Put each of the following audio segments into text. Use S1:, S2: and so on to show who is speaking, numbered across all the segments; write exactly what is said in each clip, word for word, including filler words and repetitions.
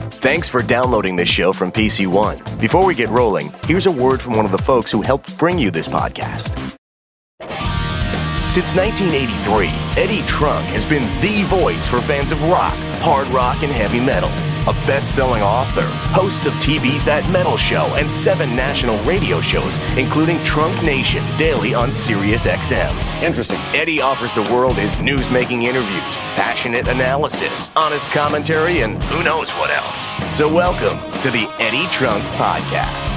S1: Thanks for downloading this show from P C One. Before we get rolling, here's a word from one of the folks who helped bring you this podcast. Since nineteen eighty-three, Eddie Trunk has been the voice for fans of rock, hard rock, and heavy metal. A best-selling author, host of T V's That Metal Show, and seven national radio shows, including Trunk Nation, daily on Sirius X M.
S2: Interesting.
S1: Eddie offers the world his news-making interviews, passionate analysis, honest commentary, and who knows what else. So welcome to the Eddie Trunk Podcast.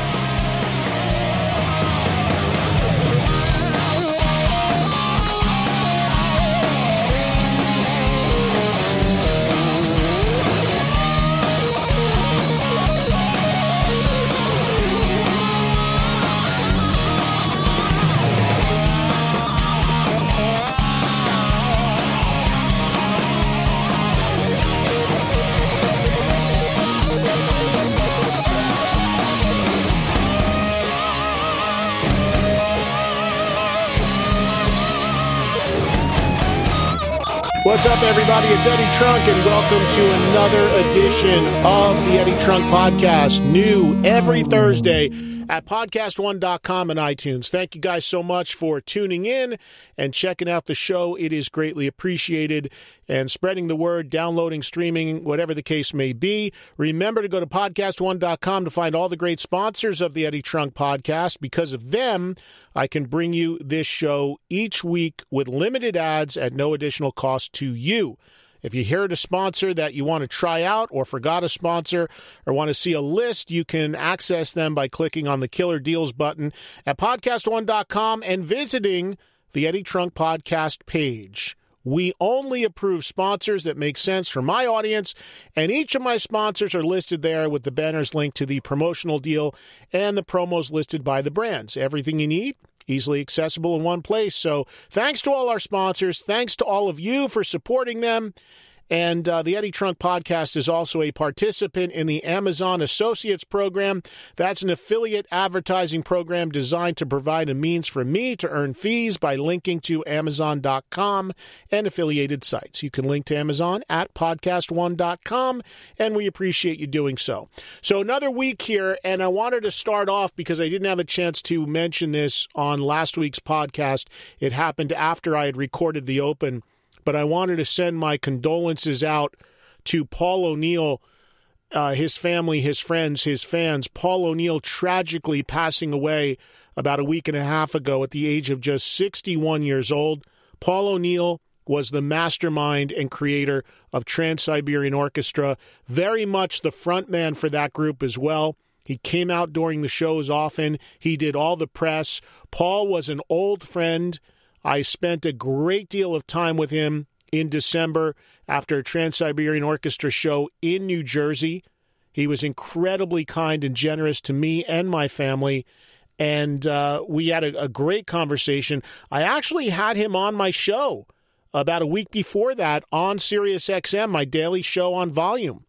S3: What's up, everybody? It's Eddie Trunk, and welcome to another edition of the Eddie Trunk Podcast, new every Thursday at podcast one dot com and iTunes. Thank you guys so much for tuning in and checking out the show. It is greatly appreciated, and spreading the word, downloading, streaming, whatever the case may be. Remember to go to podcast one dot com to find all the great sponsors of the Eddie Trunk Podcast. Because of them, I can bring you this show each week with limited ads at no additional cost to you. If you heard a sponsor that you want to try out or forgot a sponsor or want to see a list, you can access them by clicking on the Killer Deals button at podcast one dot com and visiting the Eddie Trunk Podcast page. We only approve sponsors that make sense for my audience, and each of my sponsors are listed there with the banners linked to the promotional deal and the promos listed by the brands. Everything you need, easily accessible in one place. So thanks to all our sponsors. Thanks to all of you for supporting them. And uh, the Eddie Trunk Podcast is also a participant in the Amazon Associates Program. That's an affiliate advertising program designed to provide a means for me to earn fees by linking to amazon dot com and affiliated sites. You can link to Amazon at podcast one dot com, and we appreciate you doing so. So another week here, and I wanted to start off because I didn't have a chance to mention this on last week's podcast. It happened after I had recorded the open. But I wanted to send my condolences out to Paul O'Neill, uh, his family, his friends, his fans. Paul O'Neill tragically passing away about a week and a half ago at the age of just sixty-one years old. Paul O'Neill was the mastermind and creator of Trans-Siberian Orchestra, very much the frontman for that group as well. He came out during the shows often. He did all the press. Paul was an old friend. I spent a great deal of time with him in December after a Trans-Siberian Orchestra show in New Jersey. He was incredibly kind and generous to me and my family, and uh, we had a, a great conversation. I actually had him on my show about a week before that on Sirius X M, my daily show on Volume.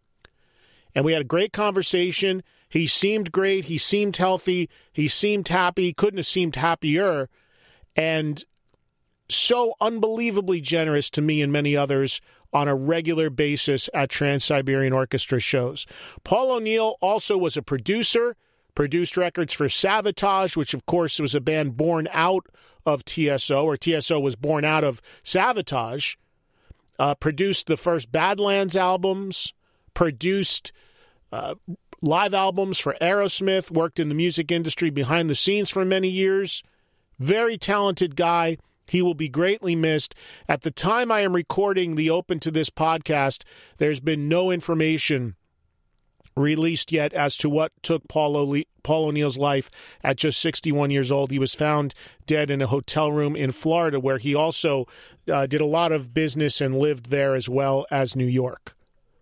S3: And we had a great conversation. He seemed great. He seemed healthy. He seemed happy. Couldn't have seemed happier. And so unbelievably generous to me and many others on a regular basis at Trans-Siberian Orchestra shows. Paul O'Neill also was a producer, produced records for Savatage, which of course was a band born out of T S O, or T S O was born out of Savatage, uh, produced the first Badlands albums, produced uh, live albums for Aerosmith, worked in the music industry behind the scenes for many years. Very talented guy. He will be greatly missed. At the time I am recording the open to this podcast, there's been no information released yet as to what took Paul, o- Paul O'Neill's life at just sixty-one years old. He was found dead in a hotel room in Florida, where he also uh, did a lot of business and lived there as well as New York.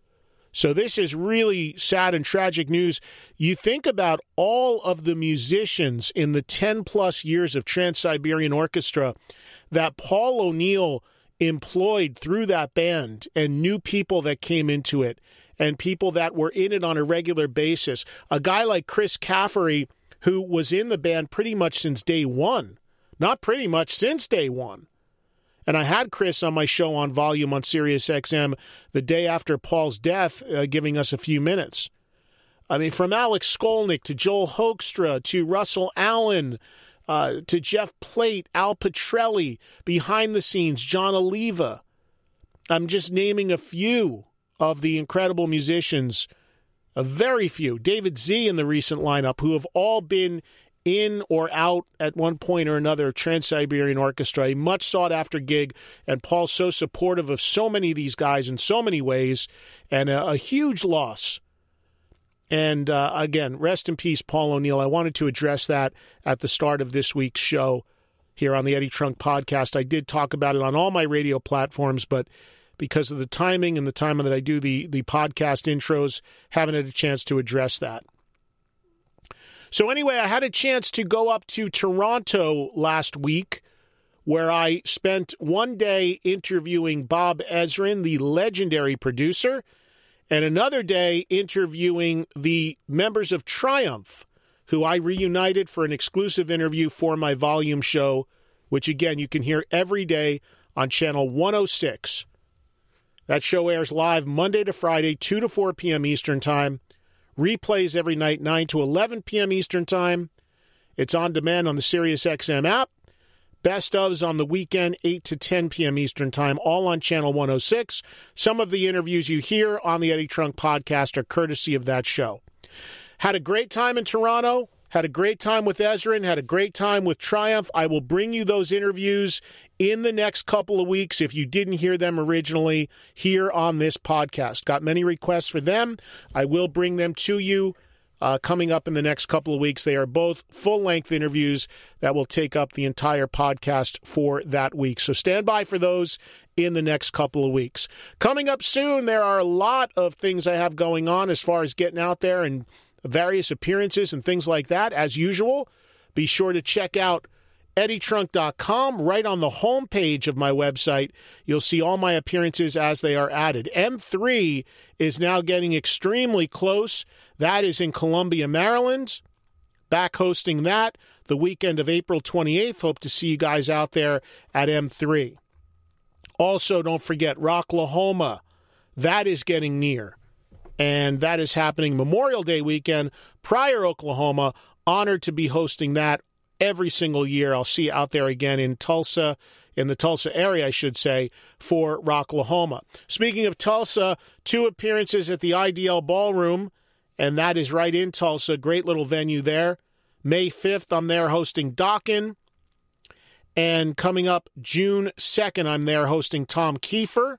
S3: So this is really sad and tragic news. You think about all of the musicians in the ten-plus years of Trans-Siberian Orchestra that Paul O'Neill employed through that band, and new people that came into it, and people that were in it on a regular basis. A guy like Chris Caffery, who was in the band pretty much since day one. Not pretty much, since day one. And I had Chris on my show on Volume on Sirius X M the day after Paul's death, uh, giving us a few minutes. I mean, from Alex Skolnick to Joel Hoekstra to Russell Allen uh, to Jeff Plate, Al Petrelli, behind the scenes, John Oliva. I'm just naming a few of the incredible musicians, a very few, David Z in the recent lineup, who have all been in or out at one point or another of Trans-Siberian Orchestra, a much sought-after gig, and Paul's so supportive of so many of these guys in so many ways, and a, a huge loss. And uh, again, rest in peace, Paul O'Neill. I wanted to address that at the start of this week's show here on the Eddie Trunk Podcast. I did talk about it on all my radio platforms, but because of the timing and the time that I do the, the podcast intros, haven't had a chance to address that. So anyway, I had a chance to go up to Toronto last week, where I spent one day interviewing Bob Ezrin, the legendary producer, and another day interviewing the members of Triumph, who I reunited for an exclusive interview for my Volume show, which, again, you can hear every day on Channel one oh six. That show airs live Monday to Friday, two to four p.m. Eastern Time. Replays every night, nine to eleven p.m. Eastern Time. It's on demand on the Sirius X M app. Best ofs on the weekend, eight to ten p.m. Eastern Time, all on Channel one oh six. Some of the interviews you hear on the Eddie Trunk Podcast are courtesy of that show. Had a great time in Toronto. Had a great time with Ezrin. Had a great time with Triumph. I will bring you those interviews in the next couple of weeks if you didn't hear them originally here on this podcast. Got many requests for them. I will bring them to you uh, coming up in the next couple of weeks. They are both full-length interviews that will take up the entire podcast for that week. So stand by for those in the next couple of weeks. Coming up soon, there are a lot of things I have going on as far as getting out there and various appearances and things like that. As usual, be sure to check out Eddie Trunk dot com. Right on the homepage of my website, you'll see all my appearances as they are added. M three is now getting extremely close. That is in Columbia, Maryland. Back hosting that the weekend of April twenty-eighth. Hope to see you guys out there at M three. Also, don't forget Rocklahoma. That is getting near. And that is happening Memorial Day weekend. Pryor, Oklahoma, honored to be hosting that every single year. I'll see you out there again in Tulsa, in the Tulsa area, I should say, for Rocklahoma. Speaking of Tulsa, two appearances at the I D L Ballroom, and that is right in Tulsa. Great little venue there. May fifth, I'm there hosting Dokken. And coming up June second, I'm there hosting Tom Kiefer.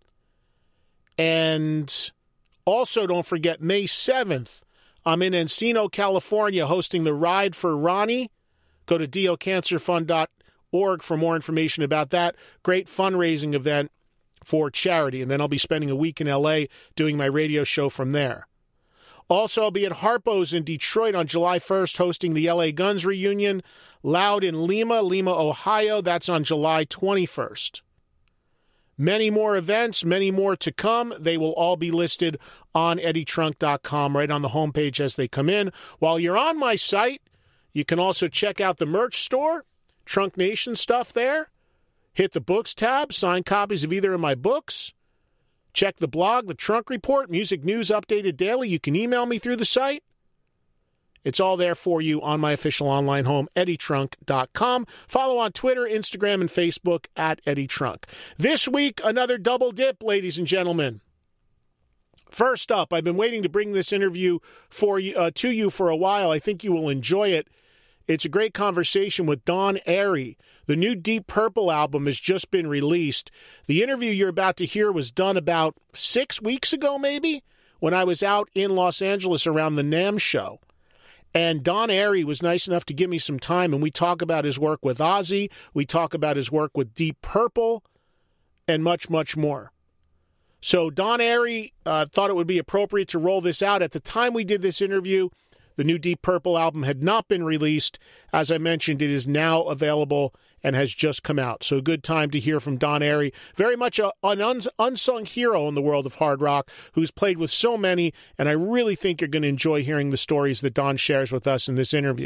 S3: And also, don't forget, May seventh, I'm in Encino, California, hosting the Ride for Ronnie. Go to d o cancer fund dot org for more information about that. Great fundraising event for charity. And then I'll be spending a week in L A doing my radio show from there. Also, I'll be at Harpo's in Detroit on July first, hosting the L A Guns reunion. Loud in Lima, Lima, Ohio. That's on July twenty-first. Many more events, many more to come. They will all be listed on Eddie Trunk dot com right on the homepage as they come in. While you're on my site, you can also check out the merch store, Trunk Nation stuff there. Hit the books tab, sign copies of either of my books. Check the blog, the Trunk Report, music news updated daily. You can email me through the site. It's all there for you on my official online home, Eddie Trunk dot com. Follow on Twitter, Instagram, and Facebook at Eddie Trunk. This week, another double dip, ladies and gentlemen. First up, I've been waiting to bring this interview for you, uh, to you for a while. I think you will enjoy it. It's a great conversation with Don Airey. The new Deep Purple album has just been released. The interview you're about to hear was done about six weeks ago, maybe, when I was out in Los Angeles around the NAMM show. And Don Airey was nice enough to give me some time, and we talk about his work with Ozzy, we talk about his work with Deep Purple, and much, much more. So Don Airey uh, thought it would be appropriate to roll this out. At the time we did this interview, the new Deep Purple album had not been released. As I mentioned, it is now available and has just come out. So a good time to hear from Don Airey. Very much a, an uns, unsung hero in the world of hard rock who's played with so many, and I really think you're going to enjoy hearing the stories that Don shares with us in this interview.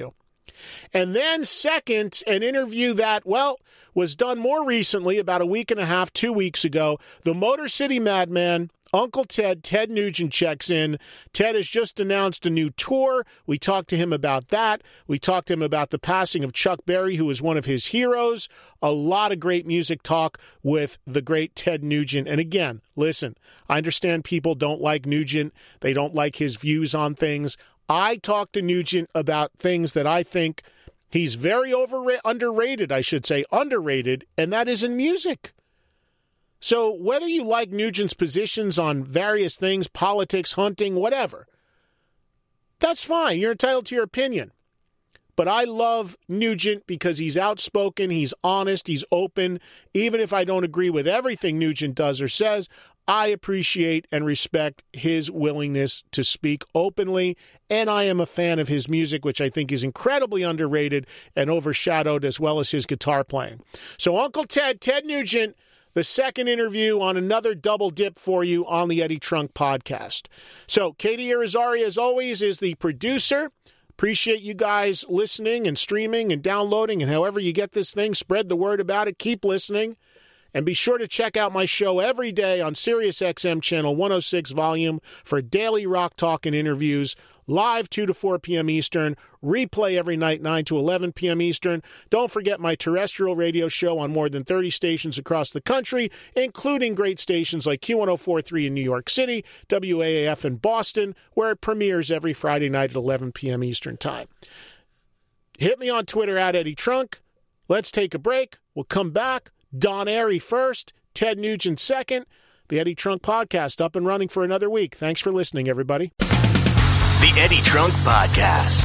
S3: And then second, an interview that, well, was done more recently, about a week and a half, two weeks ago. The Motor City Madman, Uncle Ted, Ted Nugent checks in. Ted has just announced a new tour. We talked to him about that. We talked to him about the passing of Chuck Berry, who was one of his heroes. A lot of great music talk with the great Ted Nugent. And again, listen, I understand people don't like Nugent. They don't like his views on things. I talked to Nugent about things that I think he's very over underrated, I should say, underrated, and that is in music. So whether you like Nugent's positions on various things, politics, hunting, whatever, that's fine. You're entitled to your opinion. But I love Nugent because he's outspoken, he's honest, he's open. Even if I don't agree with everything Nugent does or says, I appreciate and respect his willingness to speak openly, and I am a fan of his music, which I think is incredibly underrated and overshadowed, as well as his guitar playing. So Uncle Ted, Ted Nugent, the second interview on another double dip for you on the Eddie Trunk podcast. So Katie Irizarry, as always, is the producer. Appreciate you guys listening and streaming and downloading, and however you get this thing, spread the word about it. Keep listening. And be sure to check out my show every day on Sirius X M Channel one oh six Volume for daily rock talk and interviews, live two to four p.m. Eastern, replay every night nine to eleven p.m. Eastern. Don't forget my terrestrial radio show on more than thirty stations across the country, including great stations like Q one oh four point three in New York City, W A A F in Boston, where it premieres every Friday night at eleven p.m. Eastern Time. Hit me on Twitter at Eddie Trunk. Let's take a break. We'll come back. Don Airey first, Ted Nugent second. The Eddie Trunk Podcast up and running for another week. Thanks for listening, everybody.
S1: The Eddie Trunk Podcast.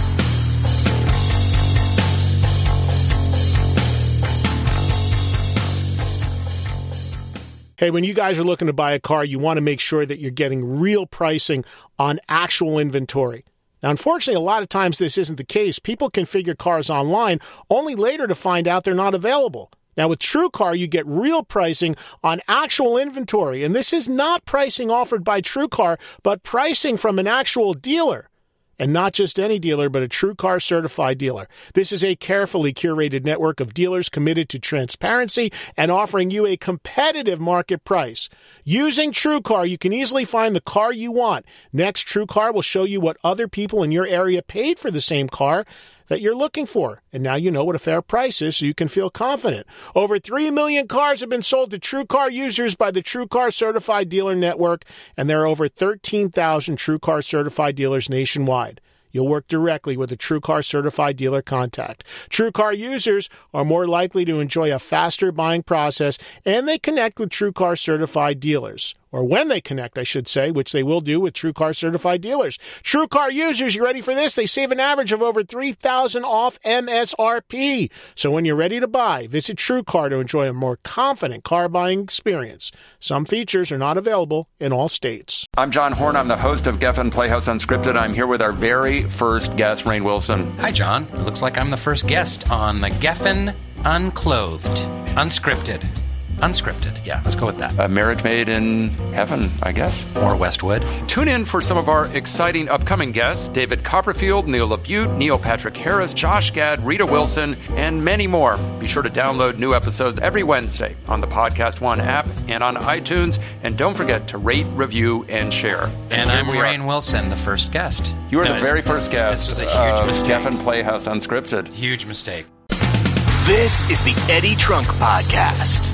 S3: Hey, when you guys are looking to buy a car, you want to make sure that you're getting real pricing on actual inventory. Now, unfortunately, a lot of times this isn't the case. People configure cars online only later to find out they're not available. Now, with TrueCar, you get real pricing on actual inventory, and this is not pricing offered by TrueCar, but pricing from an actual dealer. And not just any dealer, but a TrueCar certified dealer. This is a carefully curated network of dealers committed to transparency and offering you a competitive market price. Using TrueCar, you can easily find the car you want. Next, TrueCar will show you what other people in your area paid for the same car that you're looking for. And now you know what a fair price is, so you can feel confident. Over three million cars have been sold to TrueCar users by the TrueCar Certified Dealer Network, and there are over thirteen thousand TrueCar Certified dealers nationwide. You'll work directly with a TrueCar Certified dealer contact. TrueCar users are more likely to enjoy a faster buying process, and they connect with TrueCar Certified dealers. Or when they connect, I should say, which they will do with TrueCar Certified dealers. TrueCar users, you ready for this? They save an average of over three thousand dollars off M S R P. So when you're ready to buy, visit TrueCar to enjoy a more confident car buying experience. Some features are not available in all states.
S2: I'm John Horn. I'm the host of Geffen Playhouse Unscripted. I'm here with our very first guest, Rainn Wilson.
S4: Hi, John. It looks like I'm the first guest on the Geffen Unclothed, Unscripted. Unscripted, yeah, let's go with that.
S2: A marriage made in heaven, I guess.
S4: Or Westwood.
S2: Tune in for some of our exciting upcoming guests: David Copperfield, Neil LaBute, Neil Patrick Harris, Josh Gad, Rita Wilson, and many more. Be sure to download new episodes every Wednesday on the Podcast One app and on iTunes. And don't forget to rate, review, and share.
S4: And, and I'm Rainn Wilson, the first guest.
S2: You were
S4: no,
S2: the very
S4: this,
S2: first guest.
S4: This was a huge
S2: uh,
S4: mistake.
S2: Geffen Playhouse Unscripted.
S4: Huge mistake.
S1: This is the Eddie Trunk Podcast.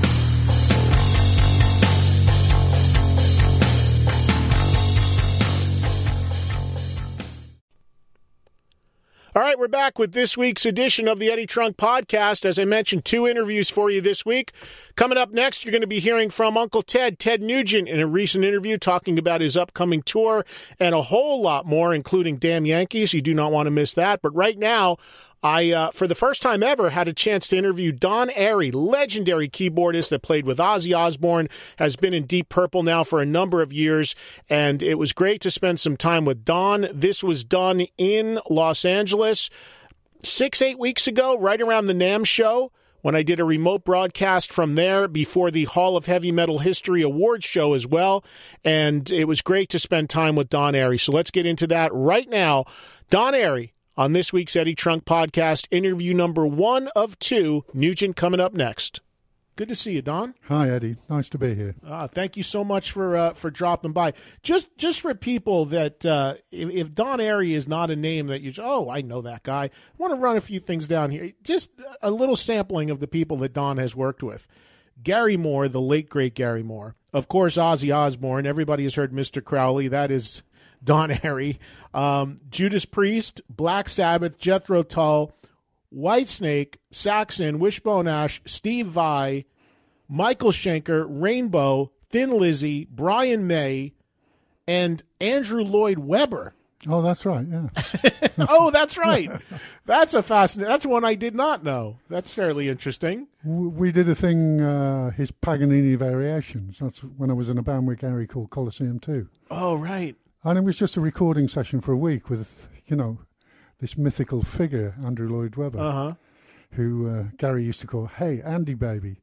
S3: All right, we're back with this week's edition of the Eddie Trunk Podcast. As I mentioned, two interviews for you this week. Coming up next, you're going to be hearing from Uncle Ted, Ted Nugent, in a recent interview talking about his upcoming tour and a whole lot more, including Damn Yankees. You do not want to miss that. But right now, I, uh, for the first time ever, had a chance to interview Don Airey, legendary keyboardist that played with Ozzy Osbourne, has been in Deep Purple now for a number of years, and it was great to spend some time with Don. This was done in Los Angeles six, eight weeks ago, right around the NAMM show, when I did a remote broadcast from there before the Hall of Heavy Metal History Awards show as well, and it was great to spend time with Don Airey. So let's get into that right now. Don Airey On this week's Eddie Trunk Podcast, interview number one of two, Nugent coming up next. Good to see you, Don.
S5: Hi, Eddie. Nice to be here.
S3: Uh, thank you so much for uh, for dropping by. Just just for people that, uh, if, if Don Airey is not a name that you, oh, I know that guy, I want to run a few things down here. Just a little sampling of the people that Don has worked with. Gary Moore, the late, great Gary Moore. Of course, Ozzy Osbourne. Everybody has heard Mister Crowley. That is Don Airey. Um, Judas Priest, Black Sabbath, Jethro Tull, Whitesnake, Saxon, Wishbone Ash, Steve Vai, Michael Schenker, Rainbow, Thin Lizzy, Brian May, and Andrew Lloyd Webber.
S5: Oh, that's right, yeah.
S3: Oh, that's right. That's a fascinating, that's one I did not know. That's fairly interesting.
S5: We did a thing, uh, his Paganini Variations. That's when I was in a band with Gary called Colosseum two.
S3: Oh, right.
S5: And it was just a recording session for a week with, you know, this mythical figure, Andrew Lloyd Webber,
S3: uh-huh.
S5: who uh, Gary used to call, hey, Andy baby.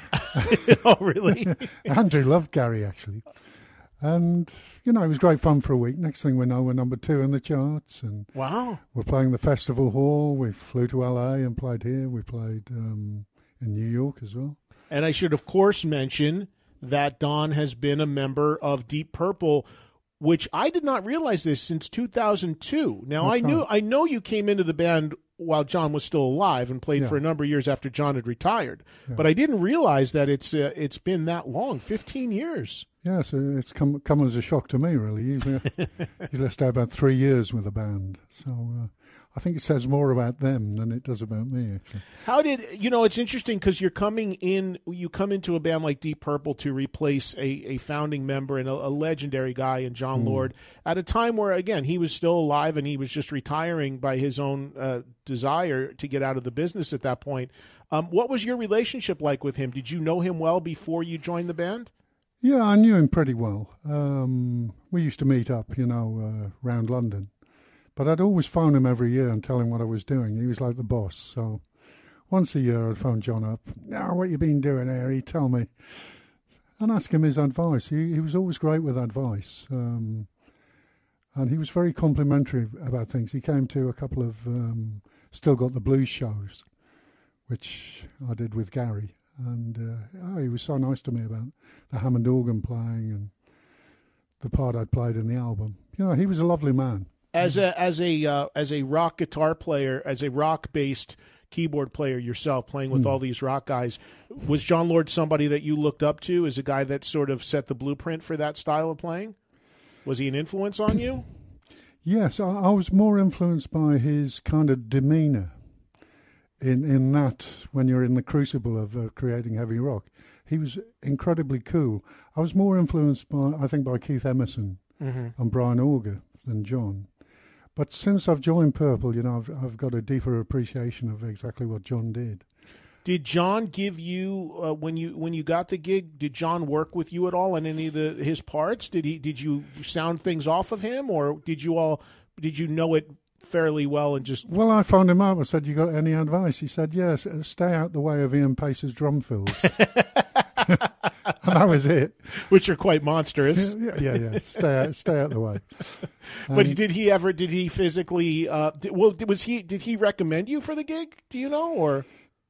S3: Oh, really?
S5: Andrew loved Gary, actually. And, you know, it was great fun for a week. Next thing we know, we're number two in the charts. And
S3: wow.
S5: We're playing the Festival Hall. We flew to L A and played here. We played um, in New York as well.
S3: And I should, of course, mention that Don has been a member of Deep Purple, which I did not realize this since two thousand two. Now,
S5: That's
S3: I knew
S5: right.
S3: I know you came into the band while John was still alive and played
S5: Yeah.
S3: for a number of years after John had retired.
S5: Yeah.
S3: But I didn't realize that it's uh, it's been that long, fifteen years.
S5: Yeah, so it's come come as a shock to me, really. Usually, usually I stay about three years with a band. So uh, I think it says more about them than it does about me, actually.
S3: How did, you know, it's interesting because you're coming in, you come into a band like Deep Purple to replace a, a founding member and a, a legendary guy in John
S5: Mm.
S3: Lord at a time where, again, he was still alive and he was just retiring by his own uh, desire to get out of the business at that point. Um, what was your relationship like with him? Did you know him well before you joined the band?
S5: Yeah, I knew him pretty well. Um, we used to meet up, you know, uh, around London. But I'd always phone him every year and tell him what I was doing. He was like the boss. So once a year I'd phone John up. Now, what you been doing, Harry? Tell me. And ask him his advice. He, he was always great with advice. Um, and he was very complimentary about things. He came to a couple of um, Still Got the Blues shows, which I did with Gary. And uh, oh, he was so nice to me about the Hammond organ playing and the part I'd played in the album. You know, he was a lovely man.
S3: As a as a uh, as a rock guitar player, as a rock based keyboard player yourself, playing with
S5: Mm.
S3: all these rock guys, was John Lord somebody that you looked up to as a guy that sort of set the blueprint for that style of playing? Was he an influence on you?
S5: Yes, I, I was more influenced by his kind of demeanour in in that when you're in the crucible of uh, creating heavy rock. He was incredibly cool. I was more influenced by, I think, by Keith Emerson
S3: Mm-hmm.
S5: and Brian Auger than John. But since I've joined Purple, you know, I've, I've got a deeper appreciation of exactly what John did.
S3: Did John give you uh, when you when you got the gig? Did John work with you at all on any of the his parts? Did he did you sound things off of him, or did you all did you know it fairly well and just?
S5: Well, I phoned him up. I said, "You got any advice?" He said, "Yes, uh, stay out the way of Ian Pace's drum fills." And that was it.
S3: Which are quite monstrous.
S5: Yeah, yeah, yeah. Stay out, stay out the way.
S3: But
S5: Um,
S3: did he ever? Did he physically? Uh, did, well, was he? Did he recommend you for the gig? Do you know? Or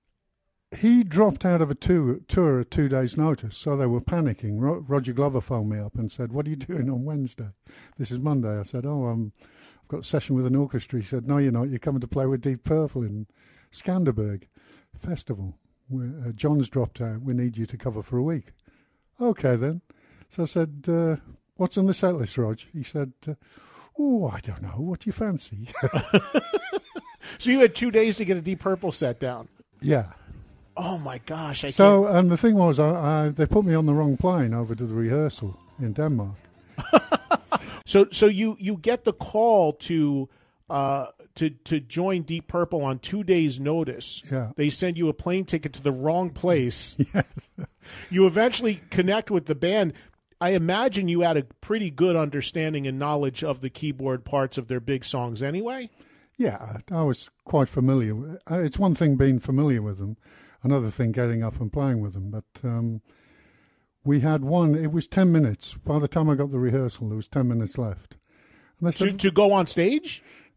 S5: He dropped out of a tour, tour at two days' notice, so they were panicking. Ro- Roger Glover phoned me up and said, "What are you doing on Wednesday?" This is Monday. I said, "Oh, um, I've got a session with an orchestra." He said, "No, you're not. You're coming to play with Deep Purple in Skanderberg Festival. Where, uh, John's dropped out. We need you to cover for a week." Okay, then. So I said, uh, "What's on the set list, Rog?" He said, uh, "Oh, I don't know. What do you fancy?"
S3: so you had two days to get a Deep Purple set down.
S5: Yeah.
S3: Oh my gosh! I
S5: So,
S3: can't.
S5: and the thing was, I, I, they put me on the wrong plane over to the rehearsal in Denmark.
S3: So so you you get the call to uh to to join Deep Purple on two days' notice.
S5: Yeah.
S3: They send you a plane ticket to the wrong place. You eventually connect with the band. I imagine you had a pretty good understanding and knowledge of the keyboard parts of their big songs anyway.
S5: Yeah, I was quite familiar. with- uh, It's one thing being familiar with them, another thing getting up and playing with them. But um, we had one, it was ten minutes. By the time I got the rehearsal, there was ten minutes left. And they
S3: To,
S5: said,
S3: to go on stage?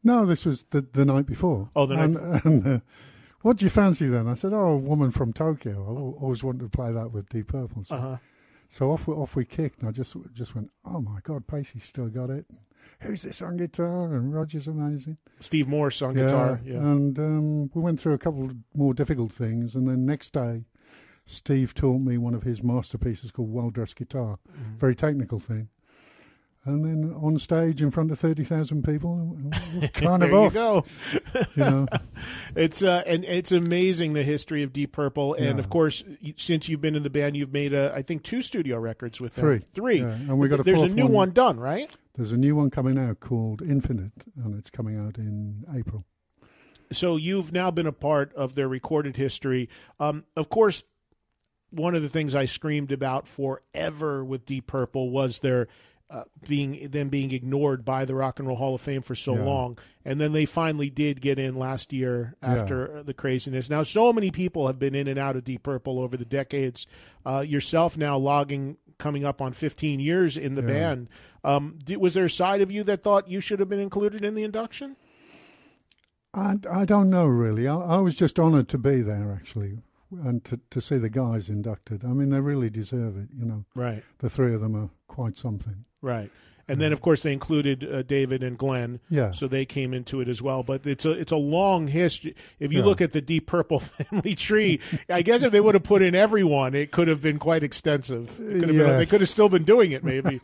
S5: No, this was the the night before.
S3: Oh, the night
S5: and,
S3: before.
S5: And, uh, what do you fancy then? I said, oh, a woman from Tokyo. I always wanted to play that with Deep Purple. So,
S3: Uh-huh.
S5: so off, we, off we kicked, and I just just went, oh, my God, Pacey's still got it. Who's this on guitar? And Roger's amazing.
S3: Steve Morse on
S5: yeah,
S3: guitar. Yeah.
S5: And um, we went through a couple of more difficult things, and then next day, Steve taught me one of his masterpieces called Well Dressed Guitar. Mm-hmm. Very technical thing. And then on stage in front of thirty thousand people, kind of
S3: there
S5: off.
S3: you go.
S5: You know,
S3: it's uh, and it's amazing the history of Deep Purple, and
S5: Yeah.
S3: of course, since you've been in the band, you've made uh, I think two studio records with them.
S5: Three.
S3: Three.
S5: Yeah. And we got a
S3: There's a
S5: fourth
S3: new
S5: one.
S3: one done, right?
S5: There's a new one coming out called Infinite, and it's coming out in April.
S3: So you've now been a part of their recorded history. Um, of course, one of the things I screamed about forever with Deep Purple was their uh, being them being ignored by the Rock and Roll Hall of Fame for so
S5: Yeah.
S3: long, and then they finally did get in last year after the craziness. Now, so many people have been in and out of Deep Purple over the decades. Uh, yourself now logging coming up on fifteen years in the
S5: Yeah.
S3: band. Um, did, was there a side of you that thought you should have been included in the induction?
S5: I, I don't know, really. I, I was just honoured to be there, actually, and to, to see the guys inducted. I mean, they really deserve it, you know.
S3: Right.
S5: The three of them are quite something.
S3: Right. And then, of course, they included uh, David and Glenn,
S5: Yeah.
S3: so they came into it as well. But it's a it's a long history. If you
S5: Yeah.
S3: look at the Deep Purple family tree, I guess if they would have put in everyone, it could have been quite extensive. It could have been,
S5: Yeah.
S3: they could have still been doing it, maybe.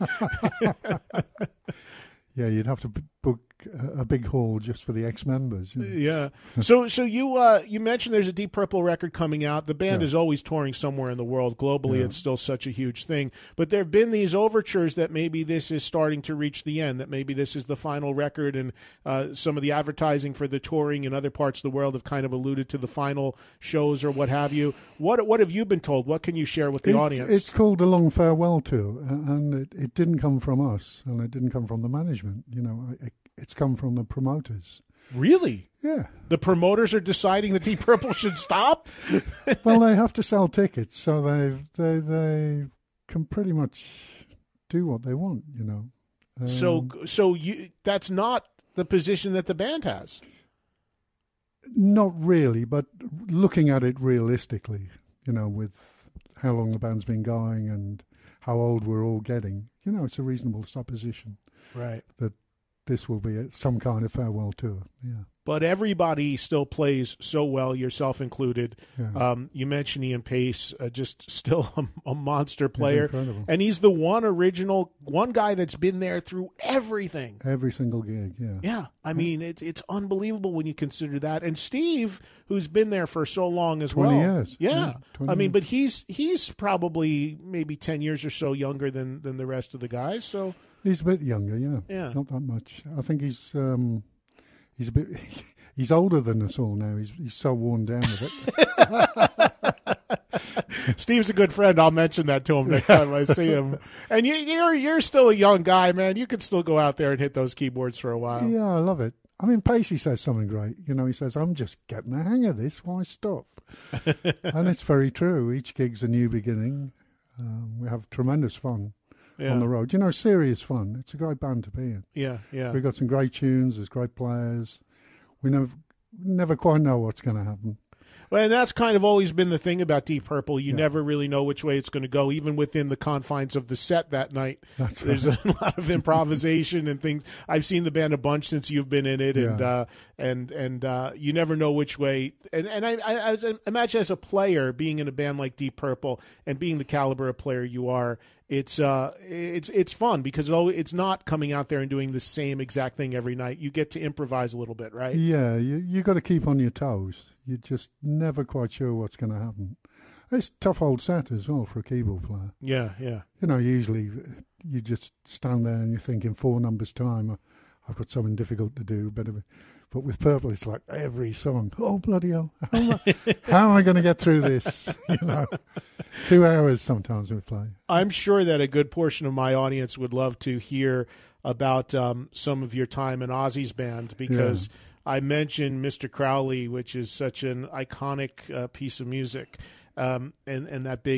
S5: Yeah, you'd have to b- book a, a big hall just for the ex-members. You know.
S3: Yeah. So so you uh, you mentioned there's a Deep Purple record coming out. The band
S5: Yeah.
S3: is always touring somewhere in the world. Globally,
S5: Yeah.
S3: it's still such a huge thing. But there have been these overtures that maybe this is starting to reach the end, that maybe this is the final record, and uh, some of the advertising for the touring in other parts of the world have kind of alluded to the final shows or what have you. What what have you been told? What can you share with the
S5: It's,
S3: audience?
S5: it's called a long farewell tour, a- and it, it didn't come from us, and it didn't come from the management. You know, it, it's come from the promoters.
S3: Really?
S5: Yeah.
S3: The promoters are deciding that Deep Purple should stop?
S5: Well, they have to sell tickets, so they they they can pretty much do what they want. You know. Um,
S3: So so you that's not the position that the band has.
S5: Not really, but looking at it realistically, you know, with how long the band's been going and how old we're all getting, you know, it's a reasonable supposition
S3: Right.
S5: that this will be a, some kind of farewell tour. Yeah.
S3: But everybody still plays so well, yourself included.
S5: Yeah.
S3: Um, you mentioned Ian Pace, uh, just still a, a monster player.
S5: incredible.
S3: And he's the one original, one guy that's been there through everything.
S5: Every single gig, yeah.
S3: Yeah, I mean, it, it's unbelievable when you consider that. And Steve, who's been there for so long as
S5: twenty
S3: well.
S5: years.
S3: Yeah.
S5: Yeah, twenty
S3: I mean,
S5: years.
S3: but he's he's probably maybe ten years or so younger than, than the rest of the guys. So
S5: He's a bit younger, yeah.
S3: Yeah.
S5: Not that much. I think he's um, he's a bit he's older than us all now. He's he's so worn down with it.
S3: Steve's a good friend. I'll mention that to him next time I see him. And you, you're you're still a young guy, man. You could still go out there and hit those keyboards for a while.
S5: Yeah, I love it. I mean, Pacey says something great. You know, he says, I'm just getting the hang of this. Why stop? And it's very true. Each gig's a new beginning. Um, we have tremendous fun
S3: Yeah.
S5: on the road. You know, serious fun. It's a great band to be in.
S3: Yeah, yeah.
S5: We've got some great tunes. There's great players. We never, never quite know what's going to happen.
S3: Well, and that's kind of always been the thing about Deep Purple. You
S5: Yeah.
S3: never really know which way it's going to go, even within the confines of the set that night.
S5: That's
S3: There's a lot of improvisation and things. I've seen the band a bunch since you've been in it, and
S5: Yeah.
S3: uh, and and uh, you never know which way. And and I, I, I was, imagine as a player being in a band like Deep Purple and being the caliber of player you are. It's uh, it's it's fun because it always, it's not coming out there and doing the same exact thing every night. You get to improvise a little bit, right?
S5: Yeah, you you got to keep on your toes. You're just never quite sure what's going to happen. It's a tough old set as well for a keyboard player.
S3: Yeah, yeah.
S5: You know, usually you just stand there and you think in four numbers' time, I've got something difficult to do. But, but with Purple, it's like every song, oh, bloody hell, how am I, how am I going to get through this? You know, two hours sometimes we play.
S3: I'm sure that a good portion of my audience would love to hear about um, some of your time in Ozzy's band because
S5: Yeah.
S3: I mentioned Mister Crowley, which is such an iconic uh, piece of music, um, and and that big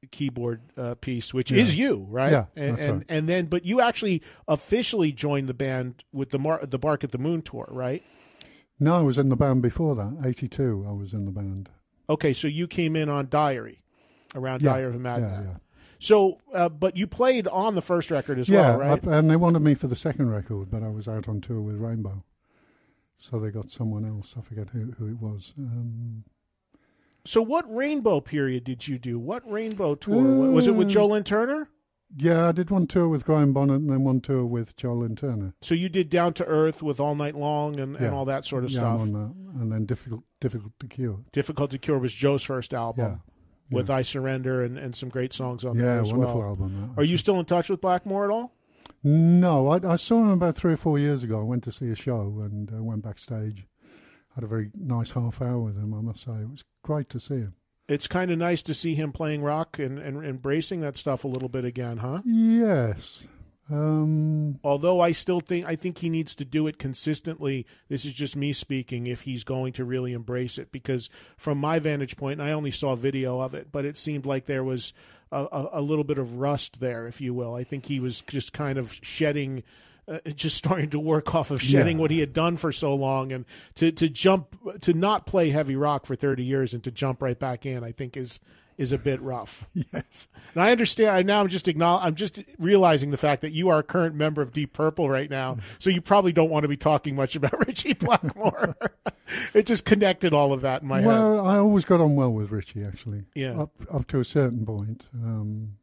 S3: keyboard uh, piece, which
S5: Yeah.
S3: is you, right?
S5: Yeah,
S3: and
S5: that's
S3: and,
S5: right.
S3: and then, but you actually officially joined the band with the Mar- the Bark at the Moon tour, right?
S5: No, I was in the band before that. eighty-two, I was in the band.
S3: Okay, so you came in on Diary, around
S5: Yeah,
S3: Diary of a Madman.
S5: yeah, yeah.
S3: So, uh, but you played on the first record as
S5: Yeah,
S3: well, right?
S5: I, and they wanted me for the second record, but I was out on tour with Rainbow. So they got someone else. I forget who, who it was. Um,
S3: So what Rainbow period did you do? What Rainbow tour? Was it with
S5: Uh,
S3: Joe Lynn Turner?
S5: yeah, I did one tour with Graham Bonnet and then one tour with Joel and Turner.
S3: So you did Down to Earth with All Night Long and,
S5: Yeah.
S3: and all that sort of
S5: yeah,
S3: stuff.
S5: I'm on that. And then Difficult Difficult to Cure.
S3: Difficult to Cure was Joe's first album
S5: Yeah.
S3: with
S5: yeah.
S3: I Surrender and, and some great songs on
S5: Yeah,
S3: there as
S5: wonderful
S3: well.
S5: album. That,
S3: Are you still in touch with Blackmore at all?
S5: No, I, I saw him about three or four years ago. I went to see a show and uh, went backstage. Had a very nice half hour with him, I must say. It was great to see him.
S3: It's kind of nice to see him playing rock and, and embracing that stuff a little bit again, huh?
S5: Yes. Um,
S3: Although I still think I think he needs to do it consistently. This is just me speaking. If he's going to really embrace it, because from my vantage point, and I only saw video of it, but it seemed like there was a, a, a little bit of rust there, if you will. I think he was just kind of shedding. Uh, just starting to work off of shedding
S5: Yeah.
S3: what he had done for so long, and to, to jump to not play heavy rock for thirty years and to jump right back in, I think is is a bit rough.
S5: yes.
S3: And I understand. I now I'm just acknowledge, I'm just realizing the fact that you are a current member of Deep Purple right now, so you probably don't want to be talking much about Richie Blackmore. It just connected all of that in my
S5: well,
S3: head.
S5: I always got on well with Richie, actually.
S3: Yeah.
S5: Up, up to a certain point. Um,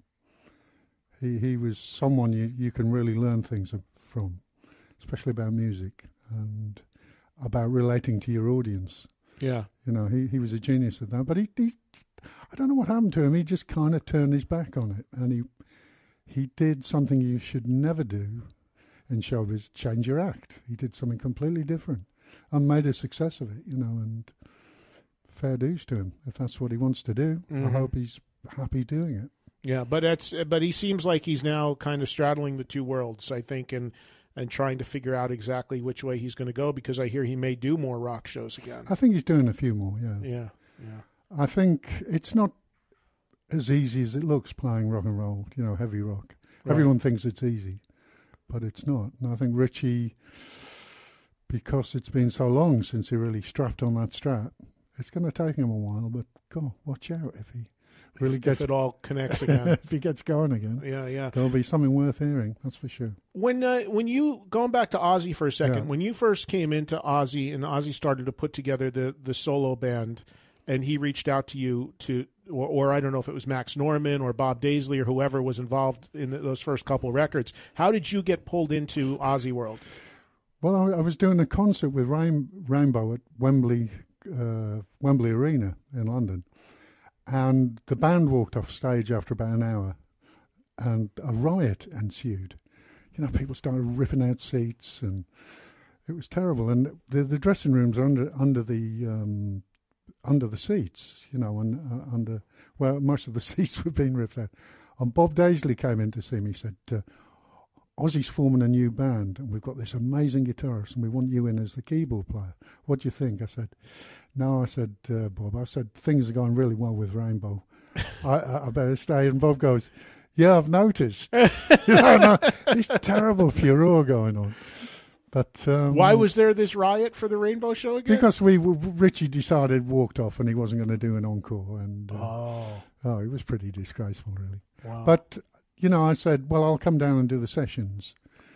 S5: he he was someone you, you can really learn things from, especially about music and about relating to your audience.
S3: Yeah.
S5: You know, he, he was a genius at that. But he, he, I don't know what happened to him. He just kind of turned his back on it. And he he did something you should never do in showbiz, change your act. He did something completely different and made a success of it, you know, and fair dues to him. If that's what he wants to do,
S3: Mhm.
S5: I hope he's happy doing it.
S3: Yeah, but it's but he seems like he's now kind of straddling the two worlds, I think, and and trying to figure out exactly which way he's going to go, because I hear he may do more rock shows again.
S5: I think he's doing a few more, yeah.
S3: Yeah, yeah.
S5: I think it's not as easy as it looks playing rock and roll, you know, heavy rock.
S3: Right.
S5: Everyone thinks it's easy, but it's not. And I think Richie, because it's been so long since he really strapped on that strap, it's going to take him a while, but God, watch out if he really
S3: if,
S5: gets
S3: if it all connects again.
S5: if he gets going again.
S3: Yeah, yeah.
S5: There'll be something worth hearing, that's for sure.
S3: When uh, when you going back to Ozzy for a second,
S5: Yeah.
S3: when you first came into Ozzy and Ozzy started to put together the the solo band, and he reached out to you to, or, or I don't know if it was Max Norman or Bob Daisley or whoever was involved in the, those first couple records. How did you get pulled into Ozzy World?
S5: Well, I, I was doing a concert with Rain, Rainbow at Wembley uh, Wembley Arena in London, and the band walked off stage after about an hour, and a riot ensued. You know, people started ripping out seats, and it was terrible. And the, the dressing rooms are under under the um, under the seats, you know, and uh, under well, most of the seats were being ripped out. And Bob Daisley came in to see me. He said, Uh, Ozzy's forming a new band, and we've got this amazing guitarist, and we want you in as the keyboard player. What do you think? I said, no, I said, uh, Bob, I said, things are going really well with Rainbow. I, I, I better stay. And Bob goes, yeah, I've noticed. You know, no, this terrible furore going on. But um,
S3: Why was there this riot for the Rainbow show again?
S5: because we Richie decided, walked off, and he wasn't going to do an encore. And uh,
S3: oh,
S5: oh, it was pretty disgraceful, really.
S3: wow.
S5: But you know, I said, well, I'll come down and do the sessions.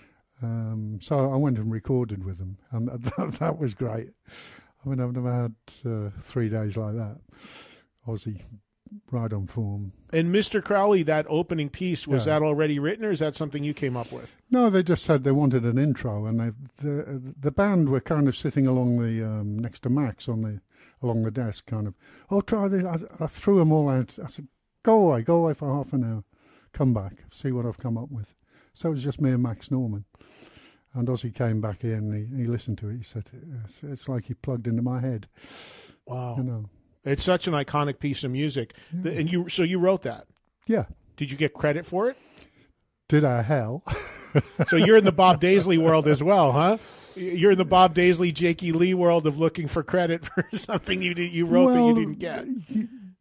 S5: Um, so I went and recorded with them, and that, that was great. I mean, I've never had uh, three days like that. Ozzy, right on form.
S3: And Mister Crowley, that opening piece, was
S5: Yeah.
S3: that already written, or is that something you came up with?
S5: No, they just said they wanted an intro, and they, the the band were kind of sitting along the um, next to Max on the along the desk, kind of. Oh, try this! I, I threw them all out. I said, "Go away, go away for half an hour, come back, see what I've come up with." So it was just me and Max Norman, and Ozzy came back in. And he, he listened to it. He said, "It's, it's like he plugged into my head."
S3: Wow,
S5: You know?
S3: it's such an iconic piece of music. The- And you, so you wrote that.
S5: Yeah.
S3: Did you get credit for it?
S5: Did I hell?
S3: So you're in the Bob Daisley world as well, huh? You're in the Bob Daisley, Jakey Lee world of looking for credit for something you did, you wrote that you didn't get.
S5: y-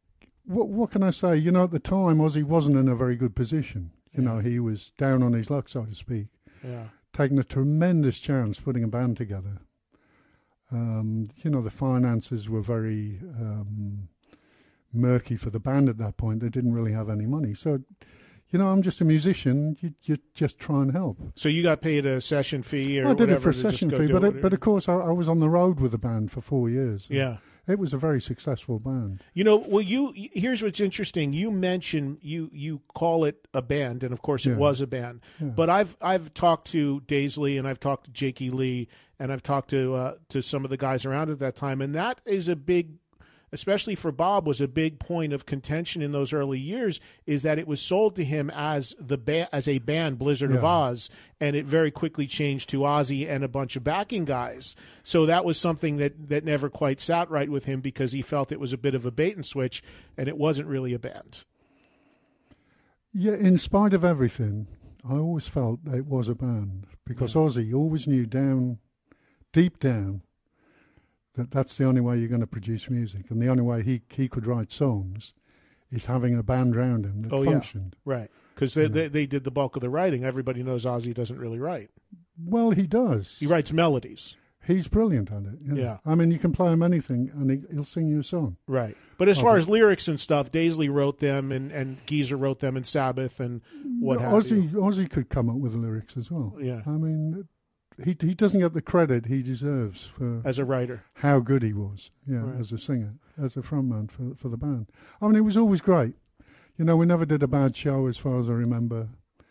S5: what, what can I say? You know, at the time, Ozzy wasn't in a very good position. You
S3: Yeah.
S5: know, he was down on his luck, so to speak.
S3: Yeah.
S5: Taking a tremendous chance putting a band together. Um, you know, the finances were very um, murky for the band at that point. They didn't really have any money. So, you know, I'm just a musician. You, you just try and help.
S3: So you got paid a session fee or
S5: I did it
S3: whatever
S5: for a
S3: to just
S5: session
S3: go
S5: fee,
S3: do
S5: but
S3: it?
S5: it, but of course I, I was on the road with the band for four years.
S3: Yeah.
S5: It was a very successful band.
S3: You know, well, you here's what's interesting. You mentioned you you call it a band, and of course it
S5: Yeah.
S3: was a band.
S5: Yeah.
S3: But I've I've talked to Daisley, and I've talked to Jakey Lee, and I've talked to uh, to some of the guys around at that time, and that is a big, especially for Bob, was a big point of contention in those early years. Is that it was sold to him as the ba- as a band, Blizzard of
S5: Yeah.
S3: Oz, and it very quickly changed to Ozzy and a bunch of backing guys. So that was something that, that never quite sat right with him because he felt it was a bit of a bait and switch, and it wasn't really a band.
S5: Yeah, in spite of everything, I always felt it was a band because Ozzy always knew down, deep down, that that's the only way you're going to produce music, and the only way he he could write songs is having a band around him that
S3: Oh, yeah.
S5: functioned.
S3: Right, because they, they they did the bulk of the writing. Everybody knows Ozzy doesn't really write.
S5: Well, he does.
S3: He writes melodies.
S5: He's brilliant at it. you know.
S3: Yeah.
S5: I mean, you can play him anything, and he, he'll sing you a song.
S3: Right. But as far
S5: Okay.
S3: as lyrics and stuff, Daisley wrote them, and, and Geezer wrote them in Sabbath, and what
S5: No,
S3: have you.
S5: Ozzy, Ozzy could come up with the lyrics as well.
S3: Yeah.
S5: I mean, he he doesn't get the credit he deserves for
S3: As a writer.
S5: how good he was. Yeah,
S3: Right.
S5: as a singer, as a frontman for for the band. I mean, it was always great. You know, we never did a bad show, as far as I remember.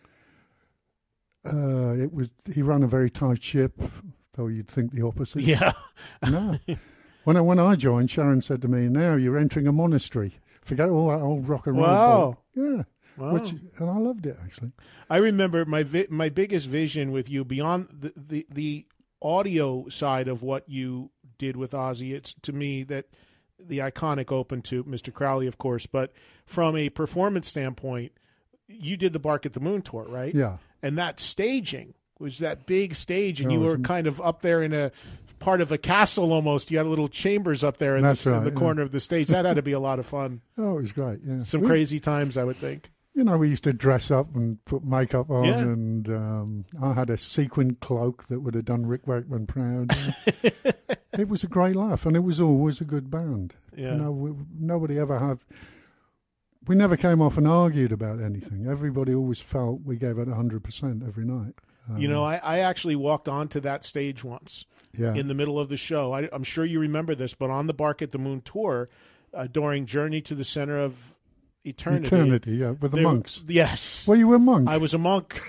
S5: Uh, it was he ran a very tight ship, though you'd think the opposite.
S3: Yeah.
S5: No. When I, when I joined, Sharon said to me, "Now you're entering a monastery. Forget all that old rock and roll."
S3: Wow.
S5: ball." Yeah.
S3: Wow.
S5: Which, and I loved it, actually.
S3: I remember my vi- my biggest vision with you beyond the, the the audio side of what you did with Ozzy. It's to me that the iconic open to Mister Crowley, of course, but from a performance standpoint, you did the Bark at the Moon tour, right?
S5: Yeah.
S3: And that staging was that big stage, and
S5: Oh,
S3: you
S5: it was
S3: were
S5: am-
S3: kind of up there in a part of a castle almost. You had little chambers up there in,
S5: That's
S3: the, in
S5: right,
S3: the
S5: yeah.
S3: corner of the stage. That had to be a lot of fun.
S5: Oh, it was great, yeah.
S3: Some
S5: We-
S3: crazy times, I would think.
S5: You know, we used to dress up and put makeup on,
S3: Yeah.
S5: and um, I had a sequin cloak that would have done Rick Wakeman proud. It was a great laugh, and it was always a good band.
S3: Yeah.
S5: You know, we, nobody ever had... We never came off and argued about anything. Everybody always felt we gave it one hundred percent every night.
S3: You know,
S5: Um,
S3: I, I actually walked onto that stage once.
S5: yeah.
S3: in the middle of the show. I, I'm sure you remember this, but on the Bark at the Moon tour, uh, during Journey to the Center of Eternity.
S5: Eternity, yeah, with the
S3: there-
S5: monks.
S3: Yes.
S5: Well, you were a monk.
S3: I was a monk.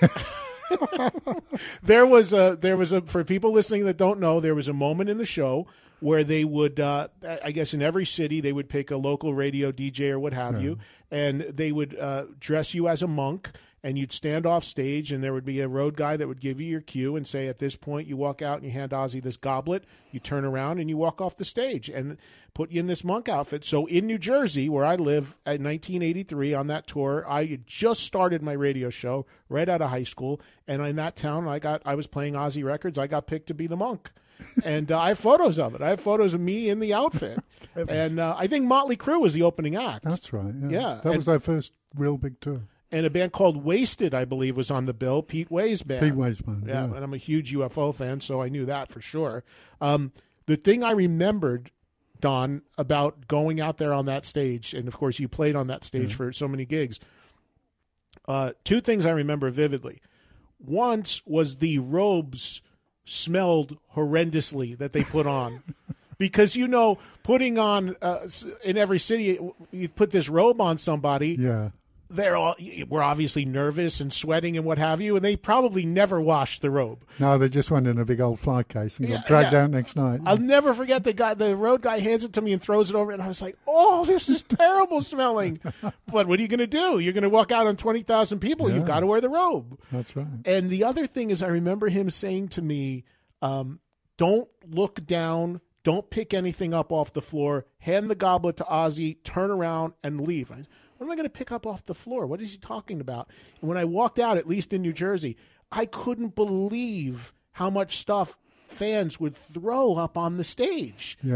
S3: there was a there was a for people listening that don't know, there was a moment in the show where they would, uh, I guess, in every city they would pick a local radio D J or what have you, and they would uh, dress you as a monk. And you'd stand off stage, and there would be a road guy that would give you your cue and say, at this point, you walk out and you hand Ozzy this goblet, you turn around, and you walk off the stage and put you in this monk outfit. So in New Jersey, where I live, at nineteen eighty-three on that tour, I had just started my radio show right out of high school, and in that town, I got I was playing Ozzy records. I got picked to be the monk. And uh, I have photos of it. I have photos of me in the outfit. And uh, I think Motley Crue was the opening act.
S5: That's right, yeah.
S3: Yeah,
S5: That
S3: and-
S5: was our first real big tour.
S3: And a band called Wasted, I believe, was on the bill. Pete Way's band.
S5: Pete Way's band,
S3: Yeah,
S5: yeah.
S3: and I'm a huge U F O fan, so I knew that for sure. Um, the thing I remembered, Don, about going out there on that stage, and of course you played on that stage for so many gigs, uh, two things I remember vividly. Once was the robes smelled horrendously that they put on. Because, you know, putting on, uh, in every city, you put this robe on somebody.
S5: Yeah.
S3: They're all we're obviously nervous and sweating and what have you, and they probably never washed the robe.
S5: No, they just went in a big old flight case and
S3: Yeah,
S5: got dragged
S3: yeah.
S5: out next night.
S3: I'll never forget the guy. The road guy hands it to me and throws it over, and I was like, "Oh, this is terrible smelling." But what are you going to do? You're going to walk out on twenty thousand people. You've
S5: Yeah.
S3: got to wear the robe.
S5: That's right.
S3: And the other thing is, I remember him saying to me, um, "Don't look down. Don't pick anything up off the floor. Hand the goblet to Ozzy. Turn around and leave." I, What am I going to pick up off the floor? What is he talking about? And when I walked out, at least in New Jersey, I couldn't believe how much stuff fans would throw up on the stage.
S5: Yeah.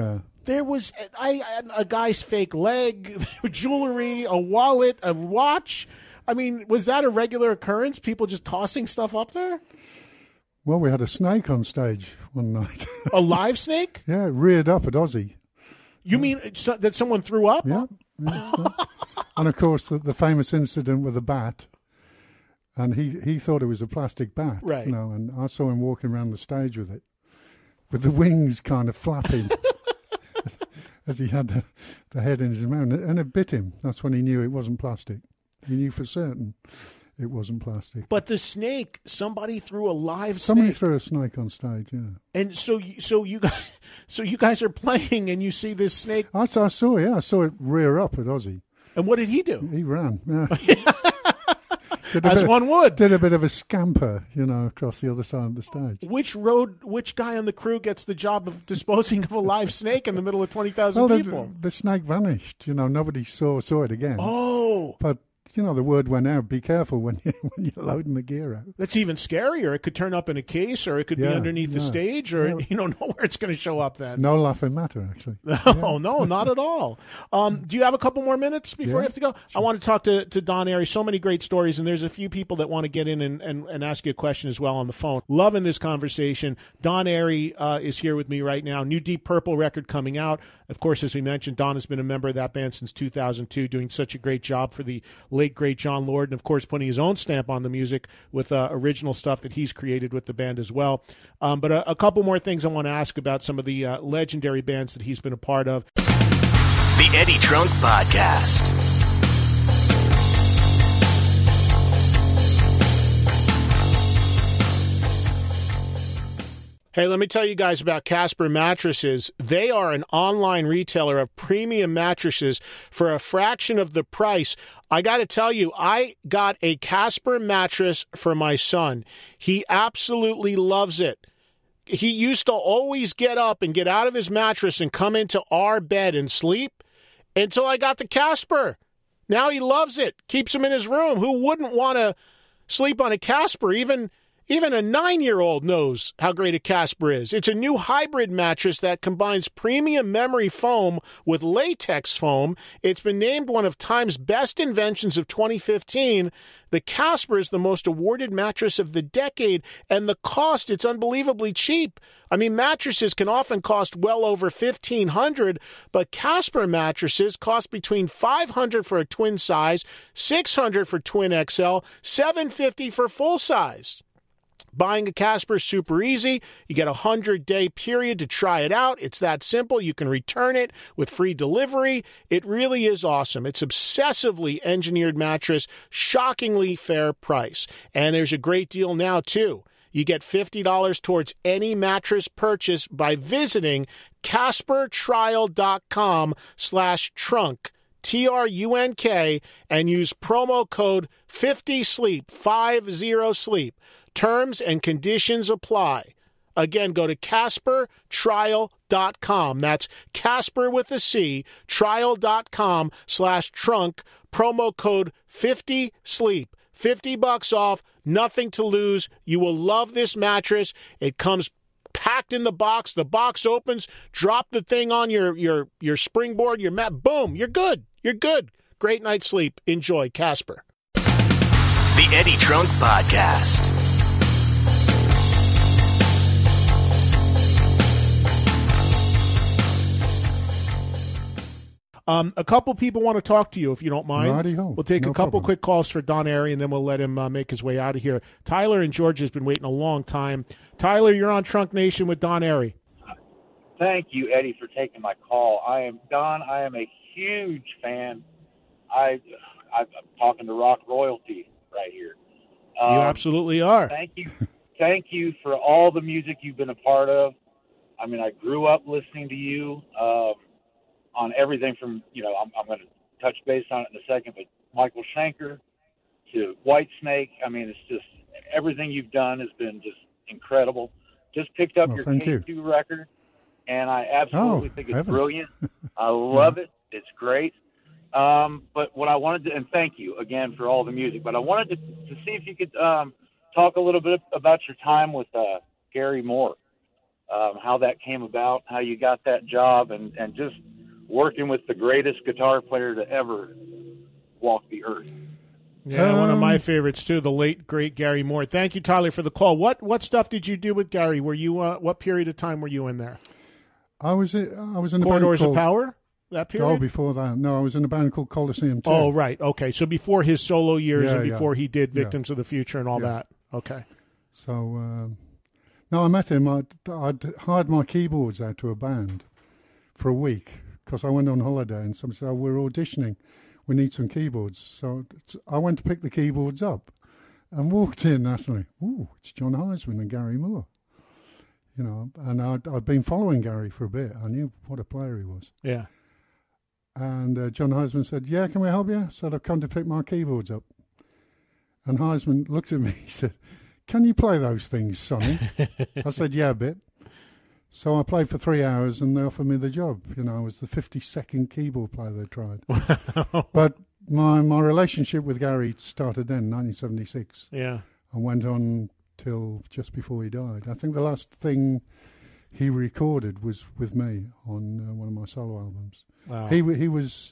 S3: There was I, a guy's fake leg, jewelry, a wallet, a watch. I mean, was that a regular occurrence? People just tossing stuff up there?
S5: Well, we had a snake on stage one night.
S3: A live snake?
S5: Yeah, it reared up at Ozzy.
S3: You mean so, that someone threw up?
S5: Yeah. yeah, yeah. And, of course, the, the famous incident with the bat. And he, he thought it was a plastic bat.
S3: Right.
S5: You know, and I saw him walking around the stage with it, with the wings kind of flapping as he had the, the head in his mouth. And it bit him. That's when he knew it wasn't plastic. He knew for certain it wasn't plastic.
S3: But the snake, somebody threw a live
S5: Somebody
S3: snake.
S5: threw a snake on stage, yeah.
S3: And so, you- so you guys, so you guys are playing, and you see this snake.
S5: I, I saw, yeah, I saw it rear up at Ozzy.
S3: And what did he do?
S5: He ran, yeah. Did a
S3: As
S5: bit-
S3: one would.
S5: Did a bit of a scamper, you know, across the other side of the stage.
S3: Which road? Which guy on the crew gets the job of disposing of a live snake in the middle of twenty thousand
S5: Well, the,
S3: people?
S5: the snake vanished. You know, nobody saw saw it again.
S3: Oh,
S5: But you know, the word went out. Be careful when you when you're loading the gear out.
S3: that's even scarier. It could turn up in a case, or it could be
S5: Yeah,
S3: underneath the
S5: yeah.
S3: stage, or
S5: Yeah.
S3: you don't know where it's going to show up. Then
S5: No laughing matter, actually.
S3: no, no, not at all. Um, do you have a couple more minutes before
S5: Yeah,
S3: you have to go? I want to talk to, to Don Airey. So many great stories, and there's a few people that want to get in and, and, and ask you a question as well on the phone. Loving this conversation. Don Airey uh, is here with me right now. New Deep Purple record coming out. Of course, as we mentioned, Don has been a member of that band since two thousand two, doing such a great job for the late, great John Lord, and of course, putting his own stamp on the music with uh, original stuff that he's created with the band as well. Um, but a, a couple more things I want to ask about some of the uh, legendary bands that he's been a part of.
S1: The Eddie Trunk Podcast.
S3: Hey, let me tell you guys about Casper Mattresses. They are an online retailer of premium mattresses for a fraction of the price. I got to tell you, I got a Casper mattress for my son. He absolutely loves it. He used to always get up and get out of his mattress and come into our bed and sleep until I got the Casper. Now he loves it. Keeps him in his room. Who wouldn't want to sleep on a Casper? Even Even a nine-year-old knows how great a Casper is. It's a new hybrid mattress that combines premium memory foam with latex foam. It's been named one of Time's best inventions of twenty fifteen. The Casper is the most awarded mattress of the decade, and the cost, it's unbelievably cheap. I mean, mattresses can often cost well over fifteen hundred dollars, but Casper mattresses cost between five hundred dollars for a twin size, six hundred dollars for twin X L, seven hundred fifty dollars for full size. Buying a Casper is super easy. You get a hundred-day period to try it out. It's that simple. You can return it with free delivery. It really is awesome. It's obsessively engineered mattress, shockingly fair price. And there's a great deal now, too. You get fifty dollars towards any mattress purchase by visiting CasperTrial.com slash trunk. T R U N K, and use promo code fifty sleep, five zero sleep. Terms and conditions apply. Again, go to Casper Trial dot com. That's Casper with a C, trial.com slash trunk, promo code fifty sleep. fifty bucks off, nothing to lose. You will love this mattress. It comes packed in the box. The box opens, drop the thing on your, your, your springboard, your mat, boom, you're good. You're good. Great night's sleep. Enjoy, Casper.
S1: The Eddie Trunk Podcast.
S3: Um, a couple people want to talk to you, if you don't mind.
S5: Righty-ho.
S3: We'll take
S5: No
S3: a couple
S5: problem.
S3: quick calls for Don Airey, and then we'll let him uh, make his way out of here. Tyler in Georgia has been waiting a long time. Tyler, you're on Trunk Nation with Don Airey.
S6: Thank you, Eddie, for taking my call. I am Don. I am a huge fan. I, I'm talking to rock royalty right here.
S3: You
S6: Um,
S3: absolutely are.
S6: Thank you, thank you for all the music you've been a part of. I mean, I grew up listening to you um, on everything from you know. I'm, I'm going to touch base on it in a second, but Michael Schenker to Whitesnake. I mean, it's just everything you've done has been just incredible. Just picked up
S5: Oh,
S6: your
S5: thank
S6: K two record, and I absolutely
S5: Oh,
S6: think it's
S5: heavens.
S6: brilliant. I love it. It's great. Um, but what I wanted to, and thank you again for all the music, but I wanted to, to see if you could um, talk a little bit about your time with uh, Gary Moore. um, how that came about, how you got that job, and, and just working with the greatest guitar player to ever walk the earth.
S3: Yeah,
S5: um,
S3: one of my favorites too, the late great Gary Moore. Thank you, Tyler, for the call. What what stuff did you do with Gary? Were you uh, what period of time were you in there?
S5: I was I was in a
S3: Corridors
S5: band
S3: of
S5: called,
S3: Power. That period?
S5: Oh, before that. No, I was in a band called Coliseum too.
S3: Oh, right. Okay. So before his solo years
S5: Yeah,
S3: and before
S5: yeah.
S3: he did
S5: Yeah.
S3: Victims of the Future and all
S5: Yeah.
S3: that. Okay.
S5: So, um, no, I met him. I'd, I'd hired my keyboards out to a band for a week because I went on holiday and somebody said, oh, we're auditioning. We need some keyboards. So I went to pick the keyboards up and walked in. And I said, ooh, it's John Heisman and Gary Moore. You know, and I'd, I'd been following Gary for a bit. I knew what a player he was.
S3: Yeah.
S5: And uh, John Heisman said, yeah, can we help you? I said, I've come to pick my keyboards up. And Heisman looked at me, he said, can you play those things, Sonny? I said, yeah, a bit. So I played for three hours and they offered me the job. You know, I was the fifty-second keyboard player they tried. But my my relationship with Gary started then, nineteen seventy-six.
S3: Yeah.
S5: And went on till just before he died. I think the last thing he recorded was with me on uh, one of my solo albums.
S3: Wow.
S5: He he was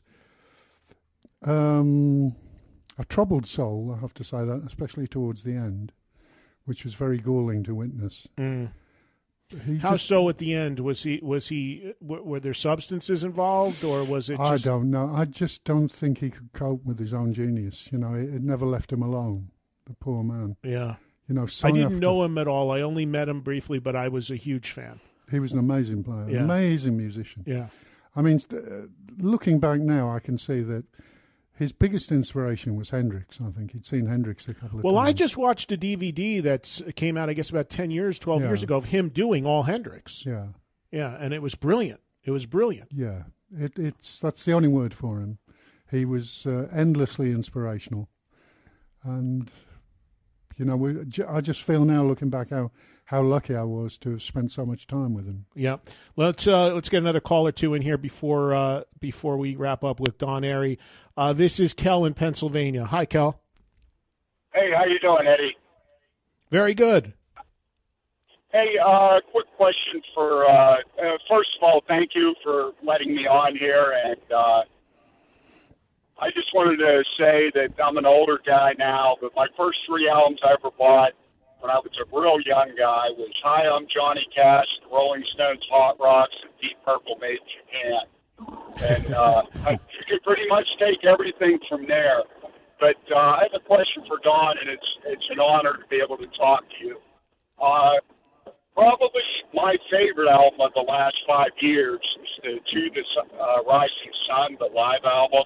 S5: um, a troubled soul, I have to say that, especially towards the end, which was very galling to witness.
S3: Mm.
S5: He
S3: How
S5: just,
S3: so? At the end, was he? Was he? W- were there substances involved, or was it?
S5: I
S3: Just,
S5: don't know. I just don't think he could cope with his own genius. You know, it, it never left him alone. The poor man.
S3: Yeah.
S5: You know,
S3: I
S5: song
S3: didn't
S5: after-
S3: know him at all. I only met him briefly, but I was a huge fan.
S5: He was an amazing player,
S3: Yeah.
S5: amazing musician.
S3: Yeah.
S5: I mean, st- uh, looking back now, I can see that his biggest inspiration was Hendrix. I think he'd seen Hendrix a couple of
S3: Well,
S5: times.
S3: I just watched a D V D that came out, I guess, about ten years, twelve
S5: Yeah.
S3: years ago of him doing all Hendrix.
S5: Yeah,
S3: Yeah, and it was brilliant. It was brilliant.
S5: yeah. It, it's that's the only word for him. He was uh, endlessly inspirational, and you know, we, j- I just feel now, looking back, how how lucky I was to have spent so much time with him.
S3: Yeah, let's uh, let's get another call or two in here before uh, before we wrap up with Don Airey. Uh, this is Kel in Pennsylvania. Hi, Kel.
S7: Hey, how you doing, Eddie?
S3: Very good.
S7: Hey, uh, quick question for, uh, uh, first of all, thank you for letting me on here, and uh, I just wanted to say that I'm an older guy now, but my first three albums I ever bought when I was a real young guy was Hi, I'm Johnny Cash, the Rolling Stones, Hot Rocks, and Deep Purple Made in Japan. And uh, I, you could pretty much take everything from there. But uh, I have a question for Don, and it's it's an honor to be able to talk to you. Uh, probably my favorite album of the last five years is the To the uh, Rising Sun, the live album.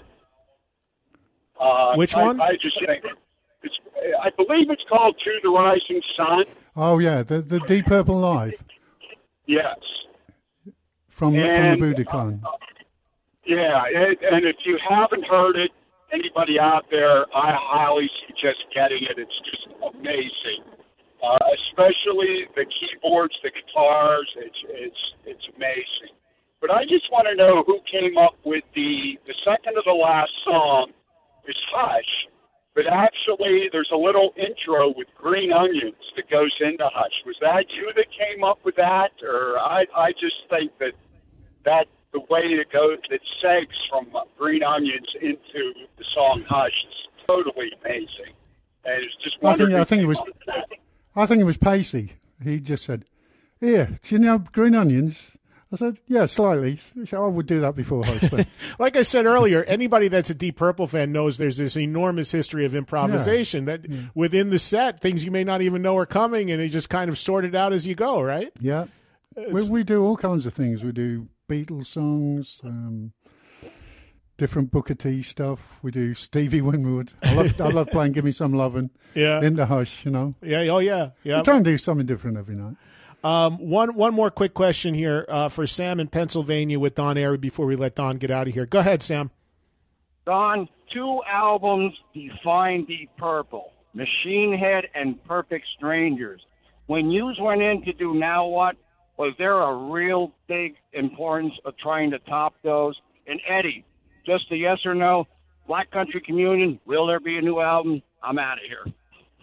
S7: Uh,
S3: Which
S7: I,
S3: one?
S7: I just think it's. I believe it's called To the Rising Sun.
S5: Oh yeah, the the Deep Purple Live
S7: Yes.
S5: from from the
S7: And,
S5: Budokan.
S7: uh, Yeah, it, and if you haven't heard it, anybody out there, I highly suggest getting it. It's just amazing, uh, especially the keyboards, the guitars. It's it's it's amazing. But I just want to know who came up with the the second to the last song is Hush, but actually there's a little intro with green onions that goes into Hush. Was that you that came up with that, or I I just think that that. The way it goes, it segs from Green Onions into the song Hush is totally amazing. And it's just
S5: I think
S7: wonderful.
S5: I think it was I think it was Pacey. He just said, "Here, do you know green onions?" I said, "Yeah, slightly." He said, "I would do that before hosting."
S3: Like I said earlier, anybody that's a Deep Purple fan knows there's this enormous history of improvisation that within the set, things you may not even know are coming, and they just kind of sort it out as you go, right?
S5: Yeah, we, we do all kinds of things. We do Beatles songs, um, different Booker T stuff. We do Stevie Winwood. I love, I love playing "Give Me Some Lovin'"
S3: Yeah.
S5: in the Hush. You know,
S3: Yeah. Oh, yeah. Yeah.
S5: we try and do something different every night.
S3: Um, one one more quick question here uh, for Sam in Pennsylvania with Don Airey before we let Don get out of here. Go ahead, Sam.
S8: Don, two albums define Deep Purple, Machine Head and Perfect Strangers. When you went in to do Now What, was there a real big importance of trying to top those? And Eddie, just a yes or no, Black Country Communion, will there be a new album? I'm out of here.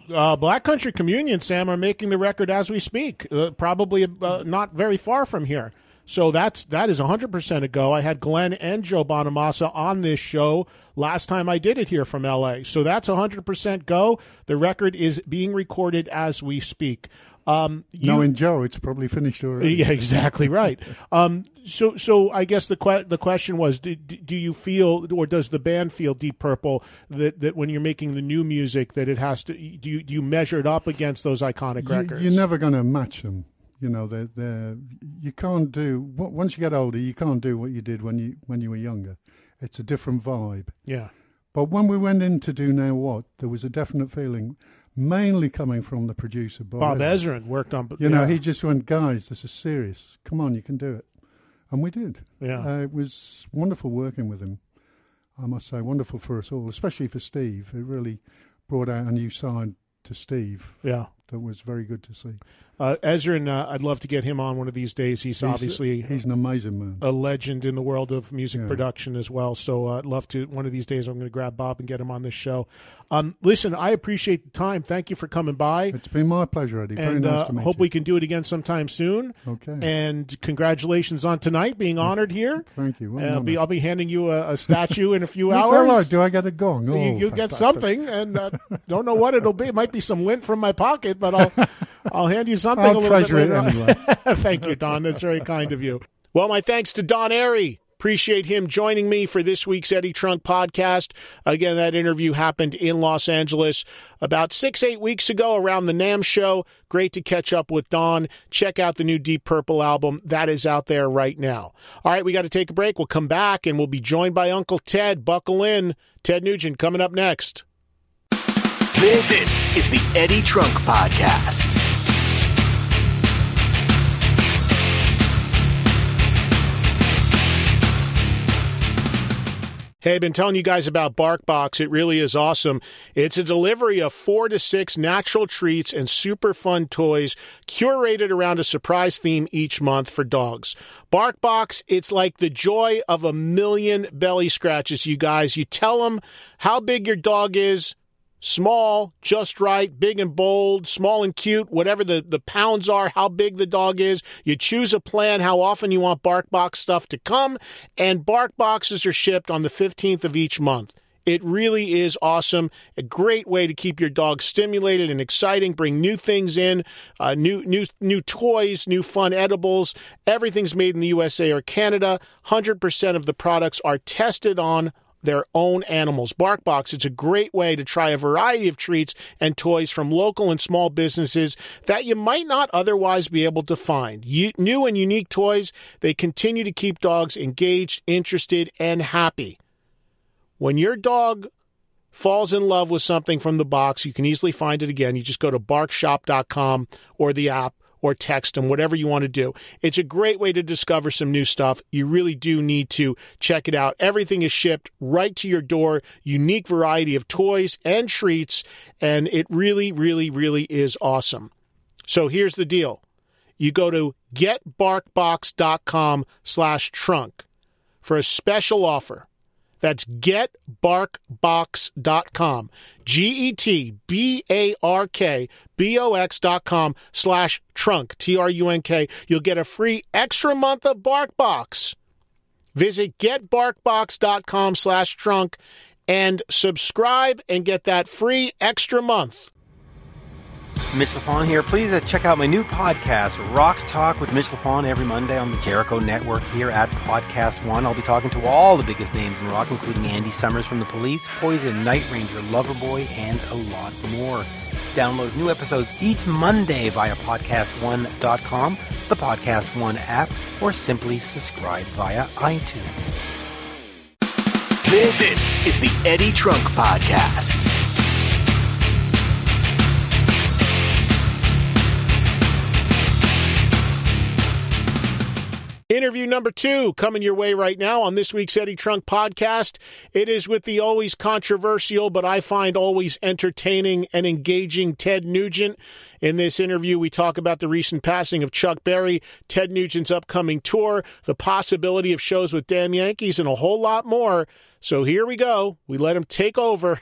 S3: Uh, Black Country Communion, Sam, are making the record as we speak, uh, probably uh, not very far from here. So that's that is one hundred percent a go. I had Glenn and Joe Bonamassa on this show last time I did it here from L A. So that's one hundred percent go. The record is being recorded as we speak. Um, you,
S5: Knowing Joe, it's probably finished already.
S3: Yeah, exactly right. um, so, so I guess the que- the question was: do, do you feel, or does the band feel, Deep Purple, that, that when you're making the new music, that it has to? Do you do you measure it up against those iconic
S5: you,
S3: records?
S5: You're never going to match them. You know, they're, they're, you can't do. Once you get older, you can't do what you did when you when you were younger. It's a different vibe.
S3: Yeah.
S5: But when we went in to do Now What, there was a definite feeling. Mainly coming from the producer, Bob,
S3: Bob Ezrin worked on.
S5: You know,
S3: yeah.
S5: he just went, guys, this is serious. Come on, you can do it. And we did.
S3: Yeah.
S5: Uh, it was wonderful working with him. I must say, wonderful for us all, especially for Steve. It really brought out a new side to Steve.
S3: Yeah.
S5: That was very good to see.
S3: Uh, Ezrin, uh, I'd love to get him on one of these days. He's,
S5: he's
S3: obviously
S5: he's an amazing man,
S3: a legend in the world of music
S5: yeah.
S3: production as well. So uh, I'd love to. One of these days, I'm going to grab Bob and get him on this show. Um, listen, I appreciate the time. Thank you for coming by.
S5: It's been my pleasure, Eddie. Very
S3: and
S5: nice
S3: uh,
S5: to meet
S3: hope
S5: you.
S3: we can do it again sometime soon.
S5: Okay.
S3: And congratulations on tonight being honored here.
S5: Thank you. Well
S3: I'll be I'll be handing you a, a statue in a few
S5: What's
S3: hours.
S5: that like? Do I get a gong? Oh,
S3: you you get
S5: fantastic.
S3: something, and uh, don't know what it'll be. It might be some lint from my pocket, but I'll I'll hand you something.
S5: I'll
S3: a little
S5: treasure
S3: bit
S5: it
S3: later.
S5: anyway.
S3: Thank you, Don. That's very kind of you. Well, my thanks to Don Airey. Appreciate him joining me for this week's Eddie Trunk podcast. Again, that interview happened in Los Angeles about six, eight weeks ago around the NAMM show. Great to catch up with Don. Check out the new Deep Purple album. That is out there right now. All right, we got to take a break. We'll come back, and we'll be joined by Uncle Ted. Buckle in. Ted Nugent coming up next.
S1: This, this is the Eddie Trunk Podcast.
S3: Hey, I've been telling you guys about BarkBox. It really is awesome. It's a delivery of four to six natural treats and super fun toys curated around a surprise theme each month for dogs. BarkBox, it's like the joy of a million belly scratches, you guys. You tell them how big your dog is. Small, just right, big and bold, small and cute, whatever the, the pounds are, how big the dog is. You choose a plan, how often you want BarkBox stuff to come, and BarkBoxes are shipped on the fifteenth of each month. It really is awesome. A great way to keep your dog stimulated and exciting. Bring new things in, uh, new new new toys, new fun edibles. Everything's made in the U S A or Canada. one hundred percent of the products are tested on their own animals. BarkBox, it's a great way to try a variety of treats and toys from local and small businesses that you might not otherwise be able to find. You, new and unique toys, they continue to keep dogs engaged, interested, and happy. When your dog falls in love with something from the box, you can easily find it again. You just go to bark shop dot com or the app, or text them, whatever you want to do. It's a great way to discover some new stuff. You really do need to check it out. Everything is shipped right to your door, unique variety of toys and treats, and it really, really, really is awesome. So here's the deal. You go to get bark box dot com slash trunk for a special offer. That's get bark box dot com. G E T B A R K B O X dot com slash trunk. T R U N K. You'll get a free extra month of BarkBox. Visit get bark box dot com slash trunk and subscribe and get that free extra month.
S4: Mitch LaFon here. Please uh, check out my new podcast, Rock Talk with Mitch LaFon, every Monday on the Jericho Network here at Podcast One. I'll be talking to all the biggest names in rock, including Andy Summers from The Police, Poison, Night Ranger, Loverboy, and a lot more. Download new episodes each Monday via podcast one dot com, the Podcast One app, or simply subscribe via iTunes.
S1: This, this is the Eddie Trunk Podcast.
S3: Interview number two coming your way right now on this week's Eddie Trunk Podcast. It is with the always controversial, but I find always entertaining and engaging Ted Nugent. In this interview, we talk about the recent passing of Chuck Berry, Ted Nugent's upcoming tour, the possibility of shows with Damn Yankees, and a whole lot more. So here we go. We let him take over.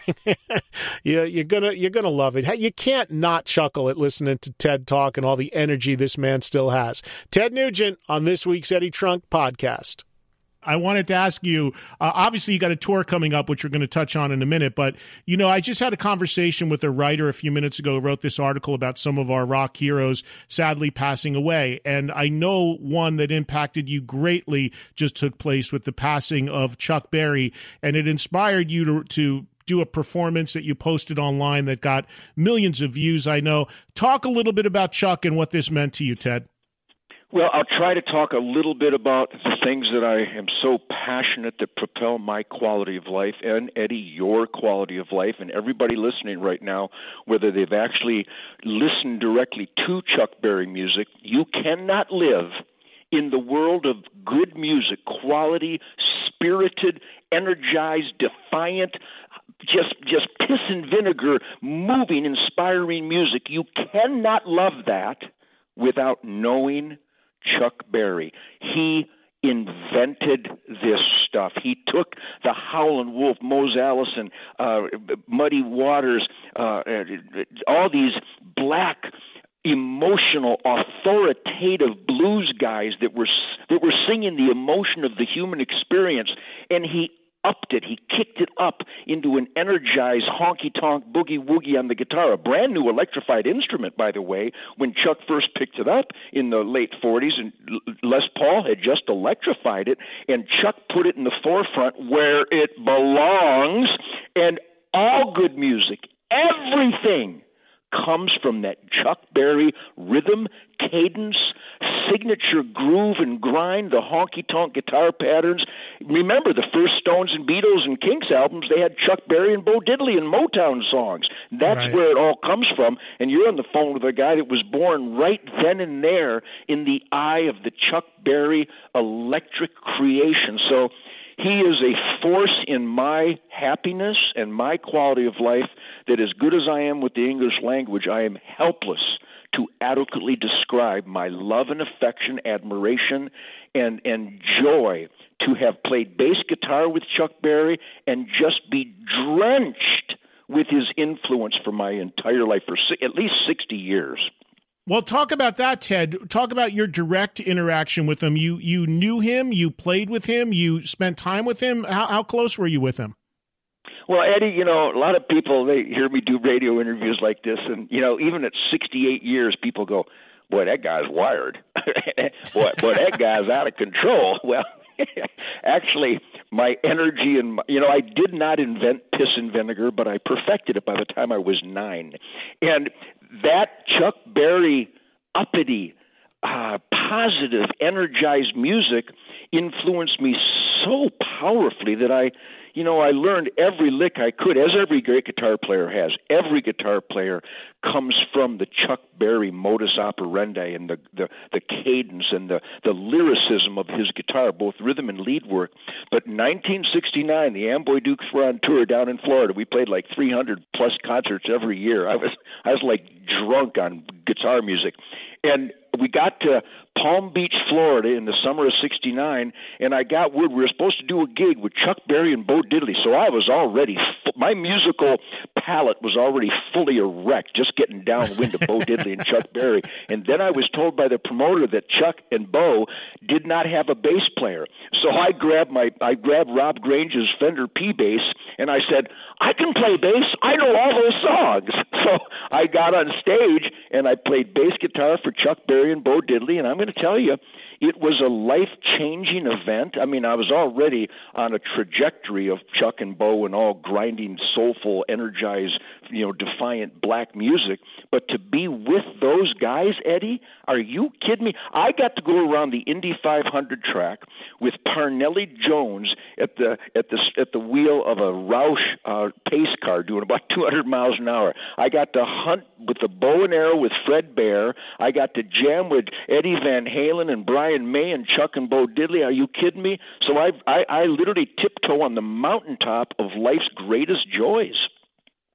S3: yeah, you're gonna you're gonna love it. You can't not chuckle at listening to Ted talk and all the energy this man still has. Ted Nugent on this week's Eddie Trunk podcast. I wanted to ask you, uh, obviously you got a tour coming up, which we're going to touch on in a minute, but, you know, I just had a conversation with a writer a few minutes ago who wrote this article about some of our rock heroes sadly passing away, and I know one that impacted you greatly just took place with the passing of Chuck Berry, and it inspired you to, to do a performance that you posted online that got millions of views, I know. Talk a little bit about Chuck and what this meant to you, Ted.
S9: Well, I'll try to talk a little bit about the things that I am so passionate that propel my quality of life and, Eddie, your quality of life, and everybody listening right now, whether they've actually listened directly to Chuck Berry music. You cannot live in the world of good music, quality, spirited, energized, defiant, just just piss and vinegar, moving, inspiring music. You cannot love that without knowing Chuck Berry. He invented this stuff. He took the Howlin' Wolf, Mose Allison, uh, Muddy Waters, uh, all these black, emotional, authoritative blues guys that were that were singing the emotion of the human experience, and he upped it. He kicked it up into an energized honky-tonk boogie-woogie on the guitar, a brand-new electrified instrument, by the way, when Chuck first picked it up in the late forties, and Les Paul had just electrified it, and Chuck put it in the forefront where it belongs, and all good music, everything comes from that Chuck Berry rhythm, cadence, signature groove and grind, the honky-tonk guitar patterns. Remember, the first Stones and Beatles and Kinks albums, they had Chuck Berry and Bo Diddley and Motown songs. That's right. Where it all comes from, and you're on the phone with a guy that was born right then and there in the eye of the Chuck Berry electric creation. So he is a force in my happiness and my quality of life that, as good as I am with the English language, I am helpless to adequately describe my love and affection, admiration, and, and joy to have played bass guitar with Chuck Berry and just be drenched with his influence for my entire life, for at least sixty years.
S3: Well, talk about that, Ted. Talk about your direct interaction with him. You you knew him, you played with him, you spent time with him. How, how close were you with him?
S9: Well, Eddie, you know, a lot of people, they hear me do radio interviews like this, and, you know, even at sixty-eight years, people go, boy, that guy's wired. boy, boy, that guy's out of control. Well, actually, my energy and, my, you know, I did not invent piss and vinegar, but I perfected it by the time I was nine. And that Chuck Berry uppity, uh, positive, energized music influenced me so powerfully that I, you know, I learned every lick I could, as every great guitar player has. Every guitar player comes from the Chuck Berry modus operandi and the, the, the cadence and the, the lyricism of his guitar, both rhythm and lead work. But in nineteen sixty-nine, the Amboy Dukes were on tour down in Florida. We played like three hundred plus concerts every year. I was I was like drunk on guitar music. And we got to Palm Beach, Florida in the summer of sixty-nine, and I got word we were supposed to do a gig with Chuck Berry and Bo Diddley. So I was already, my musical palate was already fully erect, just getting downwind of Bo Diddley and Chuck Berry. And then I was told by the promoter that Chuck and Bo did not have a bass player. So I grabbed my, I grabbed Rob Grange's Fender P bass, and I said, I can play bass. I know all those songs. So I got on stage, and I played bass guitar for Chuck Berry and Bo Diddley, and I'm going to tell you, it was a life-changing event. I mean, I was already on a trajectory of Chuck and Bo and all grinding, soulful, energized, you know, defiant black music. But to be with those guys, Eddie, are you kidding me? I got to go around the Indy five hundred track with Parnelli Jones at the at the at the wheel of a Roush uh, pace car doing about two hundred miles an hour. I got to hunt with the bow and arrow with Fred Bear. I got to jam with Eddie Van Halen and Brian May and Chuck and Bo Diddley. Are you kidding me? So I I, I literally tiptoe on the mountaintop of life's greatest joys.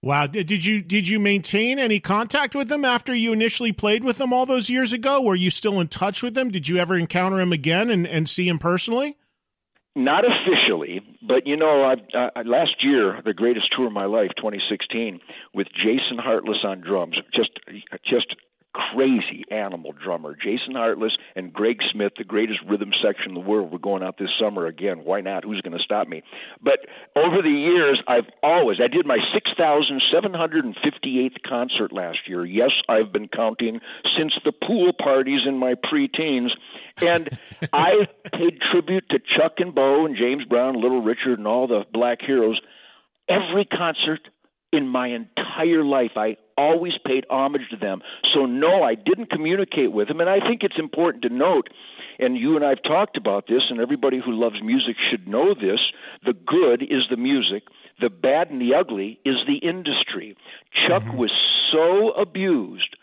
S3: Wow. Did you did you maintain any contact with them after you initially played with them all those years ago? Were you still in touch with them? Did you ever encounter him again and, and see him personally?
S9: Not officially, but, you know, I, I, last year, the greatest tour of my life, twenty sixteen, with Jason Hartless on drums, just just crazy animal drummer. Jason Hartless and Greg Smith, the greatest rhythm section in the world. We're going out this summer again. Why not? Who's going to stop me? But over the years, I've always, I did my six thousand seven hundred fifty-eighth concert last year. Yes, I've been counting since the pool parties in my preteens. And I paid tribute to Chuck and Bo and James Brown, Little Richard, and all the Black heroes. Every concert in my entire life, I always paid homage to them. So, no, I didn't communicate with them. And I think it's important to note, and you and I have talked about this, and everybody who loves music should know this, the good is the music, the bad and the ugly is the industry. Chuck mm-hmm. was so abused,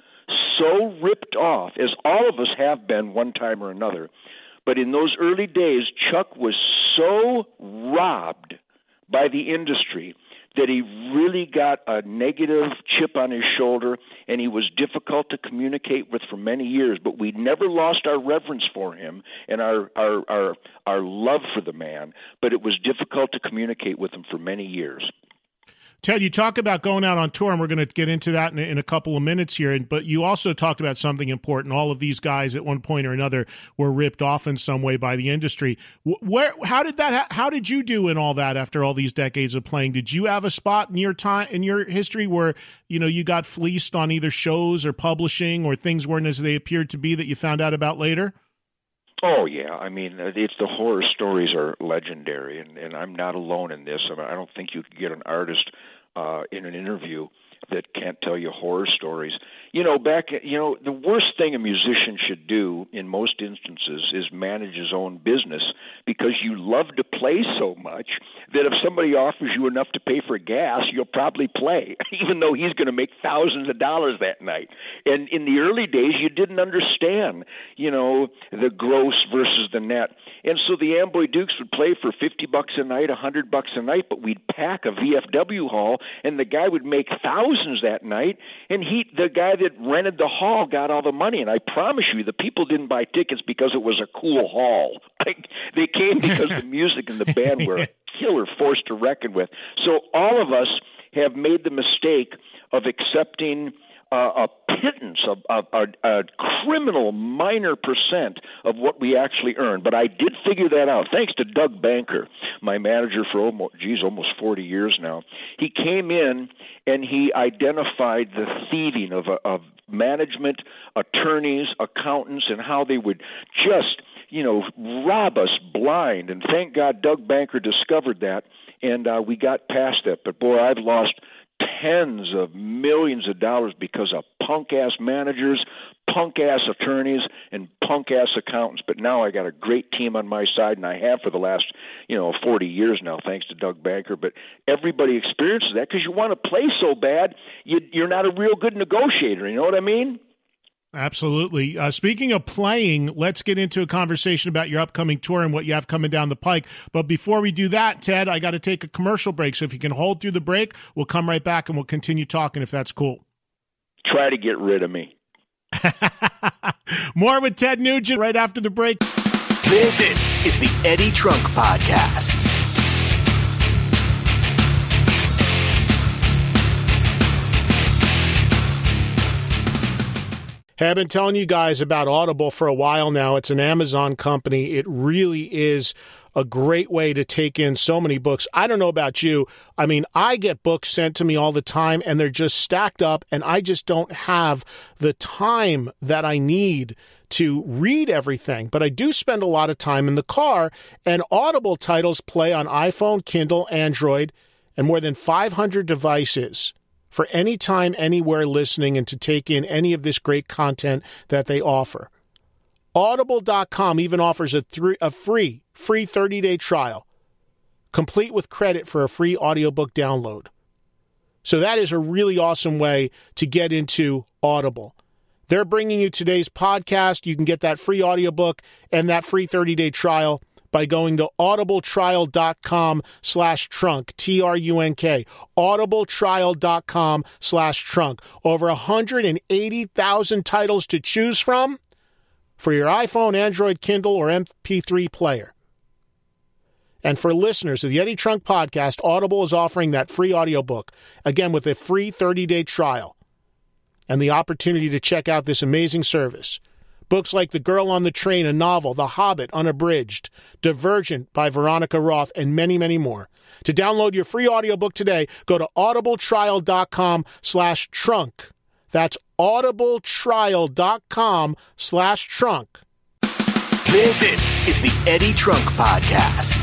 S9: so ripped off, as all of us have been one time or another. But in those early days, Chuck was so robbed by the industry that he really got a negative chip on his shoulder, and he was difficult to communicate with for many years. But we never lost our reverence for him and our, our, our, our love for the man, but it was difficult to communicate with him for many years.
S3: Ted, you talk about going out on tour, and we're going to get into that in, in a couple of minutes here, but you also talked about something important. All of these guys at one point or another were ripped off in some way by the industry. Where, how did that, how did you do in all that after all these decades of playing? Did you have a spot in your time, in your history where, you know, you got fleeced on either shows or publishing, or things weren't as they appeared to be that you found out about later?
S9: Oh, yeah. I mean, it's the horror stories are legendary, and, and I'm not alone in this. I mean, I don't think you could get an artist uh, in an interview that can't tell you horror stories. You know, back, you know, the worst thing a musician should do in most instances is manage his own business, because you love to play so much that if somebody offers you enough to pay for gas, you'll probably play, even though he's going to make thousands of dollars that night. And in the early days, you didn't understand, you know, the gross versus the net. And so the Amboy Dukes would play for fifty bucks a night, one hundred bucks a night, but we'd pack a V F W hall, and the guy would make thousands that night, and he, the guy that rented the hall got all the money. And I promise you, the people didn't buy tickets because it was a cool hall. Like, they came because the music and the band were a killer force to reckon with. So all of us have made the mistake of accepting uh, a pittance, of a, a, a criminal minor percent of what we actually earn. But I did figure that out, thanks to Doug Banker, my manager for almost, geez, almost forty years now. He came in and he identified the thieving of, of management, attorneys, accountants, and how they would just, you know, rob us blind. And thank God Doug Banker discovered that, and uh, we got past that. But, boy, I've lost tens of millions of dollars because of punk-ass managers, punk-ass attorneys, and punk-ass accountants. But now I got a great team on my side, and I have for the last, you know, forty years now, thanks to Doug Banker. But everybody experiences that because you want to play so bad, you, you're not a real good negotiator. You know what I mean?
S3: Absolutely. Uh, speaking of playing, let's get into a conversation about your upcoming tour and what you have coming down the pike. But before we do that, Ted, I got to take a commercial break. So if you can hold through the break, we'll come right back and we'll continue talking if that's cool.
S9: Try to get rid of me.
S3: More with Ted Nugent right after the break.
S1: This, this is the Eddie Trunk Podcast.
S3: Hey, I've been telling you guys about Audible for a while now. It's an Amazon company. It really is a great way to take in so many books. I don't know about you. I mean, I get books sent to me all the time, and they're just stacked up, and I just don't have the time that I need to read everything. But I do spend a lot of time in the car, and Audible titles play on iPhone, Kindle, Android, and more than five hundred devices for any time, anywhere listening and to take in any of this great content that they offer. Audible dot com even offers a, th- a free, free thirty-day trial, complete with credit for a free audiobook download. So that is a really awesome way to get into Audible. They're bringing you today's podcast. You can get that free audiobook and that free thirty-day trial by going to audibletrial.com slash trunk, T R U N K, audibletrial.com slash trunk. Over one hundred eighty thousand titles to choose from for your iPhone, Android, Kindle, or M P three player. And for listeners of the Eddie Trunk Podcast, Audible is offering that free audiobook, again with a free thirty-day trial and the opportunity to check out this amazing service. Books like The Girl on the Train, a novel, The Hobbit, unabridged, Divergent by Veronica Roth, and many, many more. To download your free audiobook today, go to audibletrial.com slash trunk. That's audibletrial.com slash trunk.
S1: This, this is the Eddie Trunk Podcast.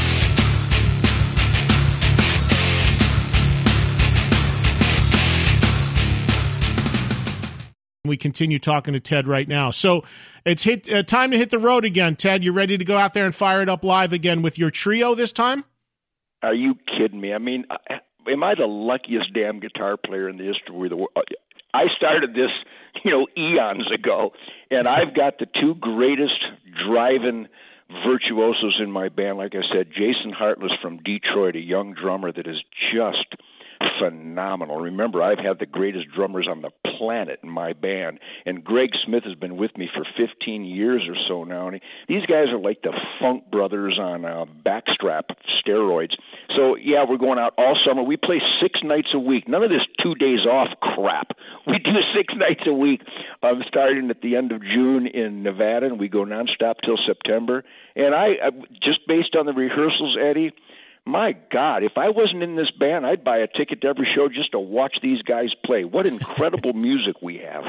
S3: We continue talking to Ted right now. So it's hit uh, time to hit the road again. Ted, you ready to go out there and fire it up live again with your trio this time?
S9: Are you kidding me? I mean, am I the luckiest damn guitar player in the history of the world? I started this, you know, eons ago, and I've got the two greatest driving virtuosos in my band. Like I said, Jason Hartless from Detroit, a young drummer that is just phenomenal. Remember, I've had the greatest drummers on the planet in my band, and Greg Smith has been with me for fifteen years or so now. And he, these guys are like the Funk Brothers on uh, backstrap steroids. So, yeah, we're going out all summer. We play six nights a week. None of this two days off crap. We do six nights a week, um, starting at the end of June in Nevada, and we go nonstop till September. And I, I just based on the rehearsals, Eddie, my God, if I wasn't in this band, I'd buy a ticket to every show just to watch these guys play. What incredible music we have.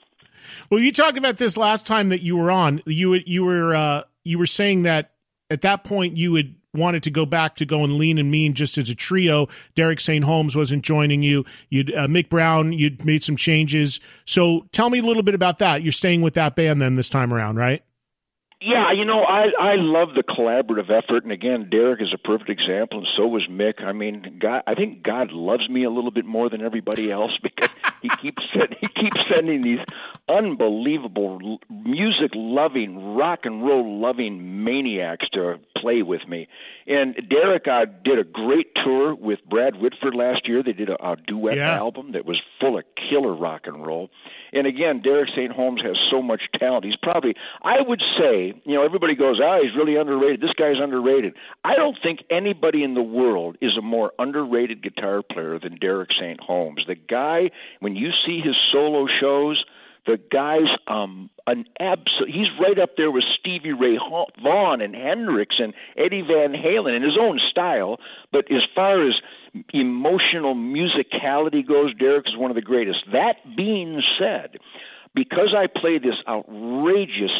S3: Well, you talked about this last time that you were on. You you were uh, you were saying that at that point you had wanted to go back to going lean and mean just as a trio. Derek Saint Holmes wasn't joining you. You'd uh, Mick Brown. You'd made some changes. So tell me a little bit about that. You're staying with that band then this time around, right?
S9: Yeah, you know, I I love the collaborative effort, and again, Derek is a perfect example, and so was Mick. I mean, God, I think God loves me a little bit more than everybody else because he keeps he keeps sending these unbelievable music-loving, rock and roll-loving maniacs to play with me. And Derek uh, did a great tour with Brad Whitford last year. They did a, a duet
S3: yeah.
S9: album that was full of killer rock and roll. And again, Derek Saint Holmes has so much talent. He's probably, I would say, you know, everybody goes, ah, he's really underrated. This guy's underrated. I don't think anybody in the world is a more underrated guitar player than Derek Saint Holmes. The guy, when you see his solo shows, the guy's um, an absolute, he's right up there with Stevie Ray Vaughan and Hendrix and Eddie Van Halen in his own style. But as far as emotional musicality goes, Derek is one of the greatest. That being said, because I play this outrageous,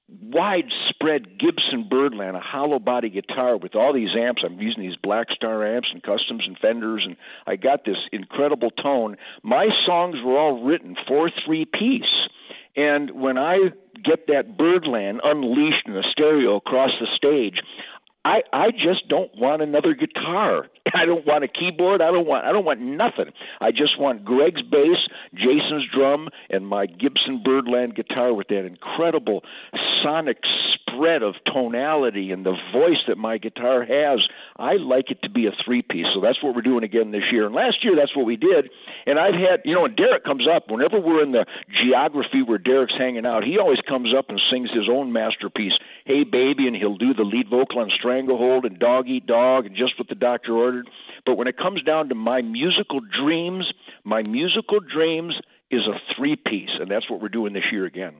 S9: widespread Gibson Birdland, a hollow body guitar with all these amps, I'm using these Black Star amps and Customs and Fenders, and I got this incredible tone. My songs were all written for three-piece. And when I get that Birdland unleashed in a stereo across the stage, I, I just don't want another guitar. I don't want a keyboard. I don't want I don't want nothing. I just want Greg's bass, Jason's drum, and my Gibson Birdland guitar with that incredible sonic spread of tonality and the voice that my guitar has. I like it to be a three-piece, so that's what we're doing again this year. And last year, that's what we did. And I've had, you know, when Derek comes up, whenever we're in the geography where Derek's hanging out, he always comes up and sings his own masterpiece, Hey Baby, and he'll do the lead vocal on Stranglehold and Dog Eat Dog and Just What the Doctor Ordered. But when it comes down to my musical dreams, my musical dreams is a three-piece, and that's what we're doing this year again.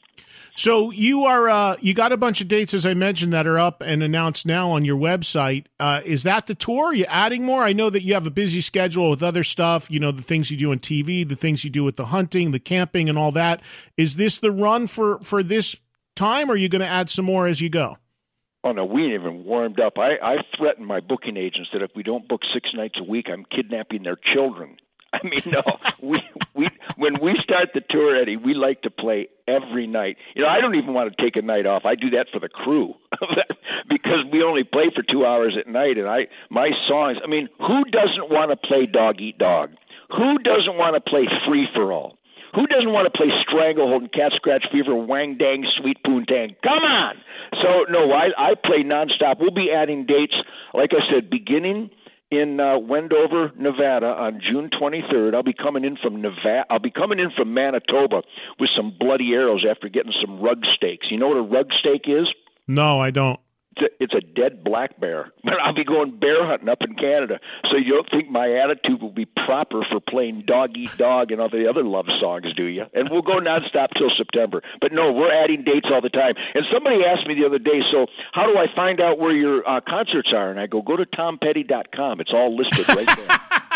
S3: So you are uh, you got a bunch of dates, as I mentioned, that are up and announced now on your website. Uh, is that the tour? Are you adding more? I know that you have a busy schedule with other stuff, you know, the things you do on T V, the things you do with the hunting, the camping, and all that. Is this the run for, for this time, or are you going to add some more as you go?
S9: Oh, no, we ain't even warmed up. I, I threatened my booking agents that if we don't book six nights a week, I'm kidnapping their children. I mean, no, we we when we start the tour, Eddie, we like to play every night. You know, I don't even want to take a night off. I do that for the crew because we only play for two hours at night. And I my songs, I mean, who doesn't want to play Dog Eat Dog? Who doesn't want to play Free for All? Who doesn't want to play Stranglehold and Cat Scratch Fever, Wang Dang, Sweet Poontang? Come on! So, no, I, I play nonstop. We'll be adding dates, like I said, beginning in uh, Wendover, Nevada on June twenty-third. I'll be coming in from Nevada. I'll be coming in from Manitoba with some bloody arrows after getting some rug steaks. You know what a rug steak is?
S3: No, I don't.
S9: It's a, it's a dead black bear. But I'll be going bear hunting up in Canada. So you don't think my attitude will be proper for playing Dog Eat Dog and all the other love songs, do you? And we'll go nonstop till September. But no, we're adding dates all the time. And somebody asked me the other day, so how do I find out where your uh, concerts are? And I go, go to tom petty dot com. It's all listed right there.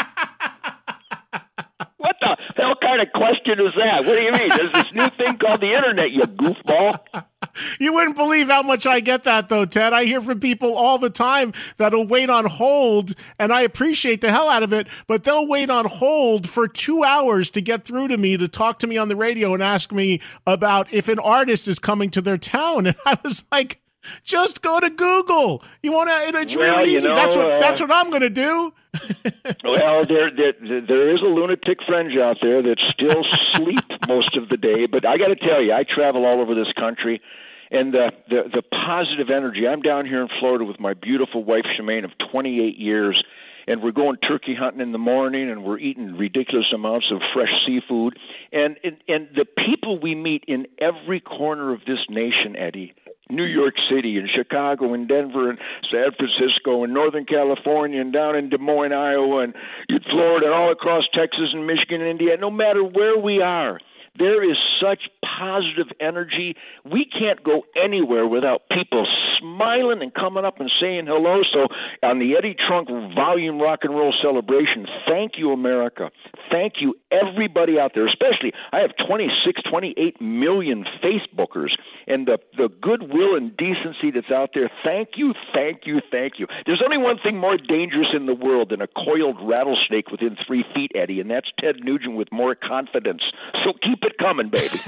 S9: What the hell kind of question is that? What do you mean? There's this new thing called the Internet, you goofball.
S3: You wouldn't believe how much I get that, though, Ted. I hear from people all the time that'll wait on hold, and I appreciate the hell out of it, but they'll wait on hold for two hours to get through to me to talk to me on the radio and ask me about if an artist is coming to their town. And I was like, just go to Google. You want to? It's
S9: well,
S3: really easy.
S9: You know,
S3: that's what
S9: uh,
S3: that's what I'm going to do.
S9: Well, there, there there is a lunatic fringe out there that still sleep most of the day. But I got to tell you, I travel all over this country, and the, the the positive energy. I'm down here in Florida with my beautiful wife Shemaine of twenty-eight years, and we're going turkey hunting in the morning, and we're eating ridiculous amounts of fresh seafood. And and, and the people we meet in every corner of this nation, Eddie. New York City and Chicago and Denver and San Francisco and Northern California and down in Des Moines, Iowa and Florida and all across Texas and Michigan and Indiana, no matter where we are, there is such positive energy. We can't go anywhere without people smiling and coming up and saying hello. So on the Eddie Trunk Volume Rock and Roll Celebration, thank you, America. Thank you, everybody out there, especially I have twenty-six, twenty-eight million Facebookers, and the, the goodwill and decency that's out there. Thank you, thank you, thank you. There's only one thing more dangerous in the world than a coiled rattlesnake within three feet, Eddie, and that's Ted Nugent with more confidence. So keep it coming, baby.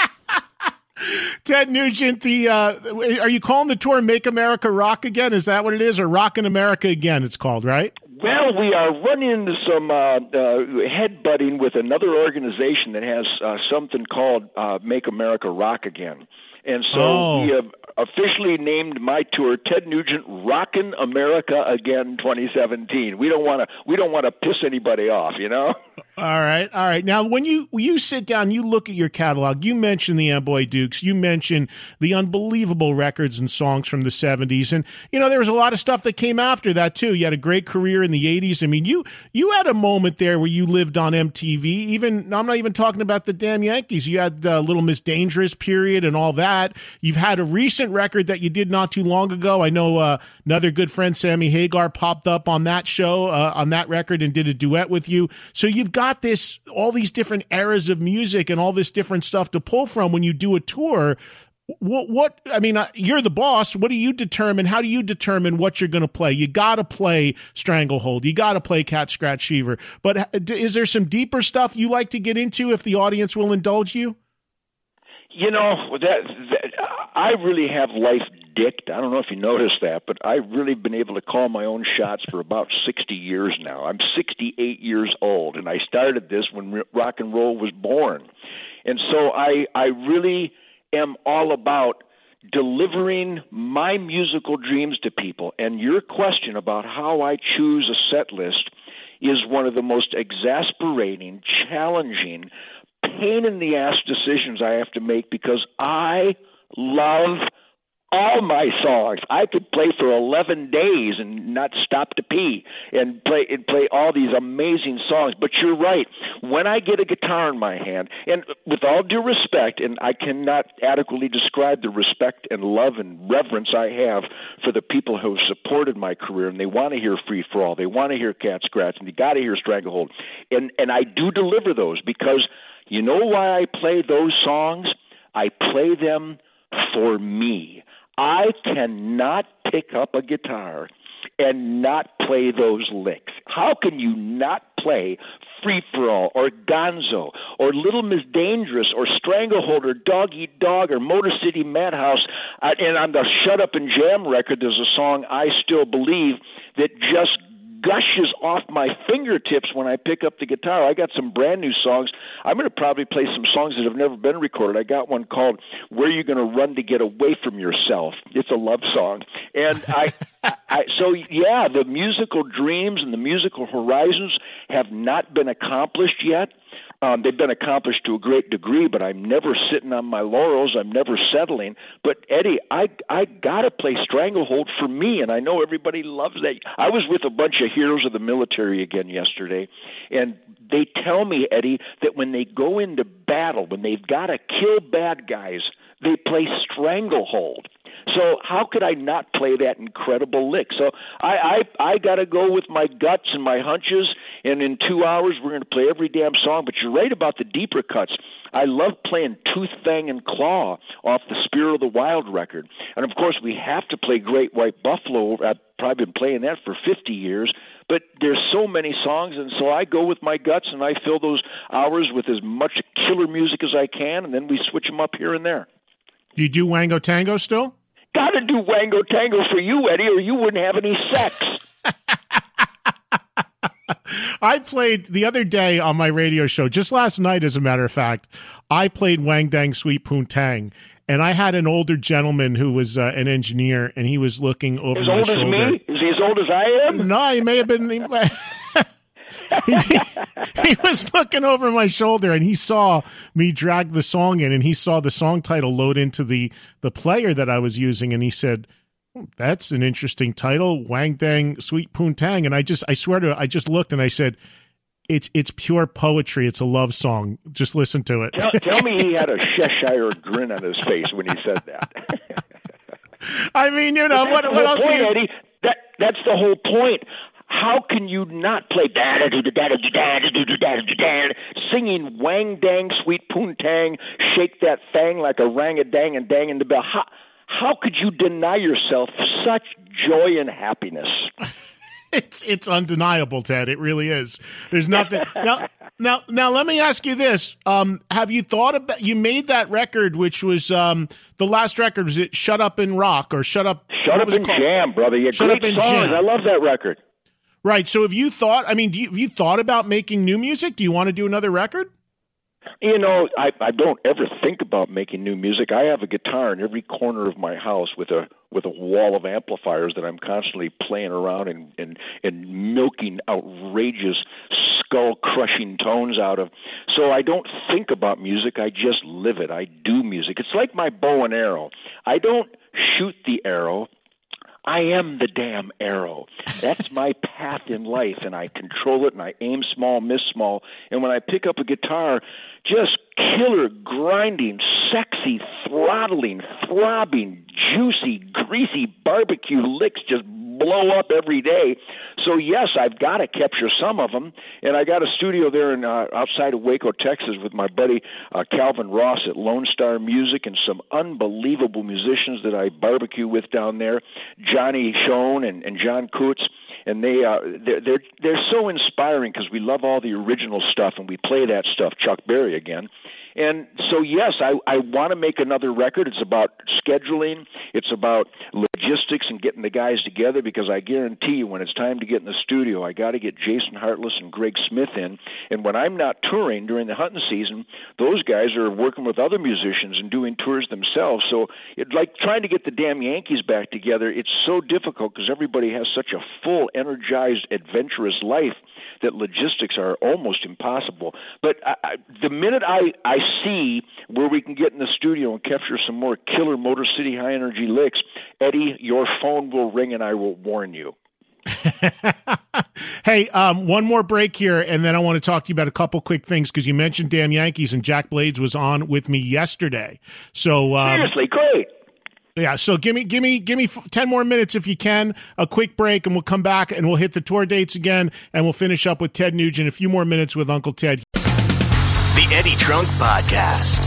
S3: Ted Nugent, the uh, are you calling the tour Make America Rock Again? Is that what it is? Or Rockin' America Again, it's called, right?
S9: Well, we are running into some uh, uh, headbutting with another organization that has uh, something called uh, Make America Rock Again. And so
S3: oh.
S9: we have officially named my tour Ted Nugent Rockin' America Again twenty seventeen. We don't want to we don't want to piss anybody off, you know?
S3: All right. All right. Now, when you when you sit down, you look at your catalog, you mentioned the Amboy Dukes, you mentioned the unbelievable records and songs from the seventies. And, you know, there was a lot of stuff that came after that, too. You had a great career in the eighties. I mean, you you had a moment there where you lived on M T V. Even I'm not even talking about the damn Yankees. You had the Little Miss Dangerous period and all that. You've had a recent record that you did not too long ago. I know uh, another good friend, Sammy Hagar, popped up on that show, uh, on that record, and did a duet with you. So you've got this, all these different eras of music and all this different stuff to pull from when you do a tour. What, what I mean, uh, you're the boss. What do you determine? How do you determine what you're going to play? You got to play Stranglehold. You got to play Cat Scratch Fever. But is there some deeper stuff you like to get into if the audience will indulge you?
S9: You know, that, that I really have life dicked. I don't know if you noticed that, but I've really been able to call my own shots for about sixty years now. I'm sixty-eight years old, and I started this when rock and roll was born. And so I, I really am all about delivering my musical dreams to people. And your question about how I choose a set list is one of the most exasperating, challenging, pain-in-the-ass decisions I have to make because I love all my songs. I could play for eleven days and not stop to pee and play and play all these amazing songs. But you're right. When I get a guitar in my hand, and with all due respect, and I cannot adequately describe the respect and love and reverence I have for the people who have supported my career, and they want to hear Free For All, they want to hear Cat Scratch, and they got to hear Stranglehold. And and I do deliver those because you know why I play those songs? I play them for me. I cannot pick up a guitar and not play those licks. How can you not play Free For All or Gonzo or Little Miss Dangerous or Stranglehold or Dog Eat Dog or Motor City Madhouse? Uh, and on the Shut Up and Jam record, there's a song, I Still Believe, that just gushes off my fingertips when I pick up the guitar. I got some brand new songs. I'm going to probably play some songs that have never been recorded. I got one called Where You Gonna Run to Get Away From Yourself. It's a love song. And I, I so yeah, the musical dreams and the musical horizons have not been accomplished yet. Um, they've been accomplished to a great degree, but I'm never sitting on my laurels. I'm never settling. But, Eddie, I I got to play Stranglehold for me, and I know everybody loves that. I was with a bunch of heroes of the military again yesterday, and they tell me, Eddie, that when they go into battle, when they've got to kill bad guys, they play Stranglehold. So how could I not play that incredible lick? So I I, I got to go with my guts and my hunches, and in two hours we're going to play every damn song. But you're right about the deeper cuts. I love playing Tooth, Fang, and Claw off the Spirit of the Wild record. And, of course, we have to play Great White Buffalo. I've probably been playing that for fifty years. But there's so many songs, and so I go with my guts, and I fill those hours with as much killer music as I can, and then we switch them up here and there.
S3: Do you do Wango Tango still?
S9: Got to do Wango Tango for you, Eddie, or you wouldn't have any sex.
S3: I played the other day on my radio show, just last night, as a matter of fact, I played Wang Dang Sweet Poontang, and I had an older gentleman who was uh, an engineer, and he was looking over
S9: as
S3: my
S9: old
S3: shoulder.
S9: As me? Is he as old as I am?
S3: No, he may have been... He, he, he was looking over my shoulder, and he saw me drag the song in, and he saw the song title load into the, the player that I was using, and he said, that's an interesting title, Wang Dang Sweet Poontang. And I just, I swear to, I just looked and I said, it's it's pure poetry. It's a love song. Just listen to it.
S9: Tell, tell me he had a Cheshire grin on his face when he said that.
S3: I mean, you know, what, what else
S9: point,
S3: is...
S9: Eddie, that, that's the whole point. How can you not play singing Wang Dang Sweet Poontang, shake that thang like a rang-a-dang and dang in the bell? How, how could you deny yourself such joy and happiness?
S3: It's it's undeniable, Ted. It really is. There's nothing. now, now, now, let me ask you this: um, have you thought about? You made that record, which was um, the last record. Was it "Shut Up and Rock" or "Shut Up"?
S9: Shut Up and Jam, brother. You
S3: Shut
S9: great
S3: Up and
S9: songs.
S3: Jam.
S9: I love that record.
S3: Right. So, have you thought? I mean, do you, have you thought about making new music? Do you want to do another record?
S9: You know, I, I don't ever think about making new music. I have a guitar in every corner of my house with a with a wall of amplifiers that I'm constantly playing around and and, and milking outrageous skull-crushing tones out of. So I don't think about music. I just live it. I do music. It's like my bow and arrow. I don't shoot the arrow. I am the damn arrow. That's my path in life, and I control it, and I aim small, miss small. And when I pick up a guitar, just killer, grinding, sexy, throttling, throbbing, juicy, greasy barbecue licks just blow up every day. So, yes, I've got to capture some of them. And I got a studio there in uh, outside of Waco, Texas, with my buddy uh, Calvin Ross at Lone Star Music and some unbelievable musicians that I barbecue with down there, Johnny Schoen and, and John Kutz. And they uh, they're, they're they're so inspiring because we love all the original stuff and we play that stuff. Chuck Berry again. And so, yes, I, I want to make another record. It's about scheduling. It's about logistics and getting the guys together because I guarantee you when it's time to get in the studio, I got to get Jason Hartless and Greg Smith in. And when I'm not touring during the hunting season, those guys are working with other musicians and doing tours themselves. So it's like trying to get the damn Yankees back together. It's so difficult because everybody has such a full, energized, adventurous life that logistics are almost impossible. But I, I, the minute I, I see where we can get in the studio and capture some more killer Motor City high energy licks, Eddie, your phone will ring and I will warn you.
S3: Hey, um, one more break here, and then I want to talk to you about a couple quick things because you mentioned damn Yankees, and Jack Blades was on with me yesterday. So um,
S9: seriously, great.
S3: Yeah, so give me, give me, give me ten more minutes if you can. A quick break, and we'll come back and we'll hit the tour dates again, and we'll finish up with Ted Nugent. A few more minutes with Uncle Ted.
S1: The Eddie Trunk Podcast.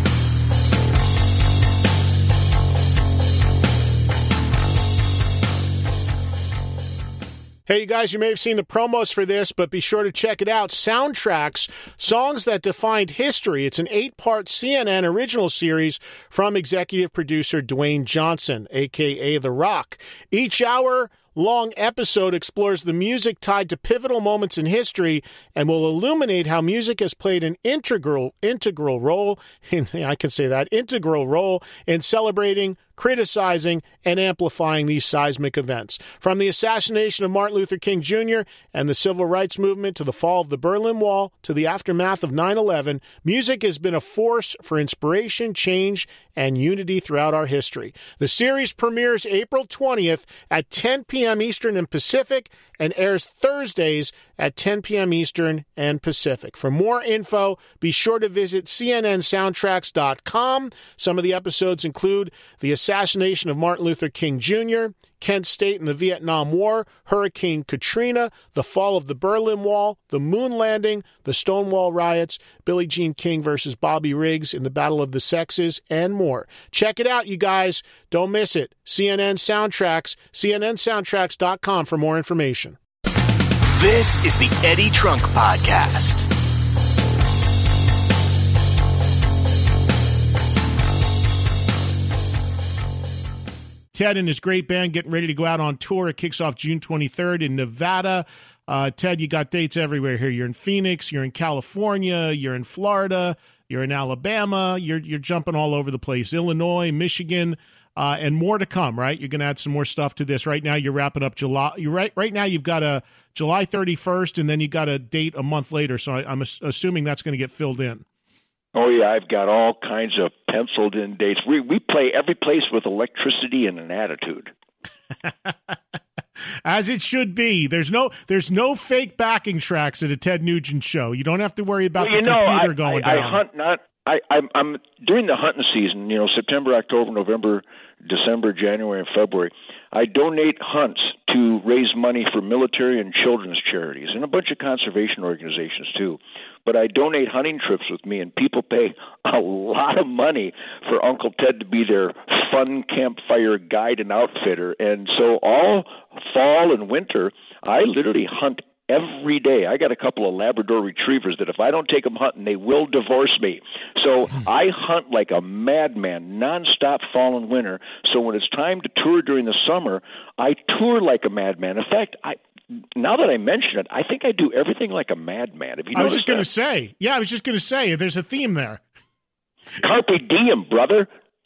S3: Hey, you guys, you may have seen the promos for this, but be sure to check it out. Soundtracks, Songs That Defined History. It's an eight-part C N N original series from executive producer Dwayne Johnson, a k a. The Rock. Each hour, long episode explores the music tied to pivotal moments in history and will illuminate how music has played an integral integral role in I can say that integral role in celebrating, criticizing, and amplifying these seismic events. From the assassination of Martin Luther King Junior and the Civil Rights Movement to the fall of the Berlin Wall to the aftermath of nine eleven, music has been a force for inspiration, change, and unity throughout our history. The series premieres April twentieth at ten p.m. Eastern and Pacific and airs Thursdays at ten p.m. Eastern and Pacific. For more info, be sure to visit C N N soundtracks dot com. Some of the episodes include the assassination of Martin Luther King Junior, Kent State in the Vietnam War, Hurricane Katrina, the fall of the Berlin Wall, the moon landing, the Stonewall riots, Billie Jean King versus Bobby Riggs in the Battle of the Sexes, and more. Check it out, you guys. Don't miss it. C N N Soundtracks, C N N soundtracks dot com for more information.
S1: This is the Eddie Trunk Podcast.
S3: Ted and his great band getting ready to go out on tour. It kicks off June twenty-third in Nevada. Uh, Ted, you got dates everywhere here. You're in Phoenix, you're in California, you're in Florida, you're in Alabama, you're you're jumping all over the place. Illinois, Michigan, uh, and more to come, right? You're going to add some more stuff to this. Right now, you're wrapping up July. You're right. Right now, you've got a July thirty-first, and then you got a date a month later. So I, I'm assuming that's going to get filled in.
S9: Oh, yeah, I've got all kinds of penciled-in dates. We we play every place with electricity and an attitude.
S3: As it should be. There's no there's no fake backing tracks at a Ted Nugent show. You don't have to worry about
S9: well,
S3: the
S9: know,
S3: computer
S9: I,
S3: going
S9: I,
S3: down.
S9: I hunt not. I, I'm, I'm during the hunting season. You know, September, October, November, December, January, and February. I donate hunts to raise money for military and children's charities and a bunch of conservation organizations too. But I donate hunting trips with me, and people pay a lot of money for Uncle Ted to be their fun campfire guide and outfitter. And so all fall and winter, I literally hunt every day. I got a couple of Labrador retrievers that if I don't take them hunting, they will divorce me. So I hunt like a madman, nonstop fall and winter. So when it's time to tour during the summer, I tour like a madman. In fact, I now that I mention it, I think I do everything like a madman. Have you
S3: I was just going to
S9: that?
S3: say, yeah, I was just going to say, there's a theme there.
S9: Carpe diem, brother.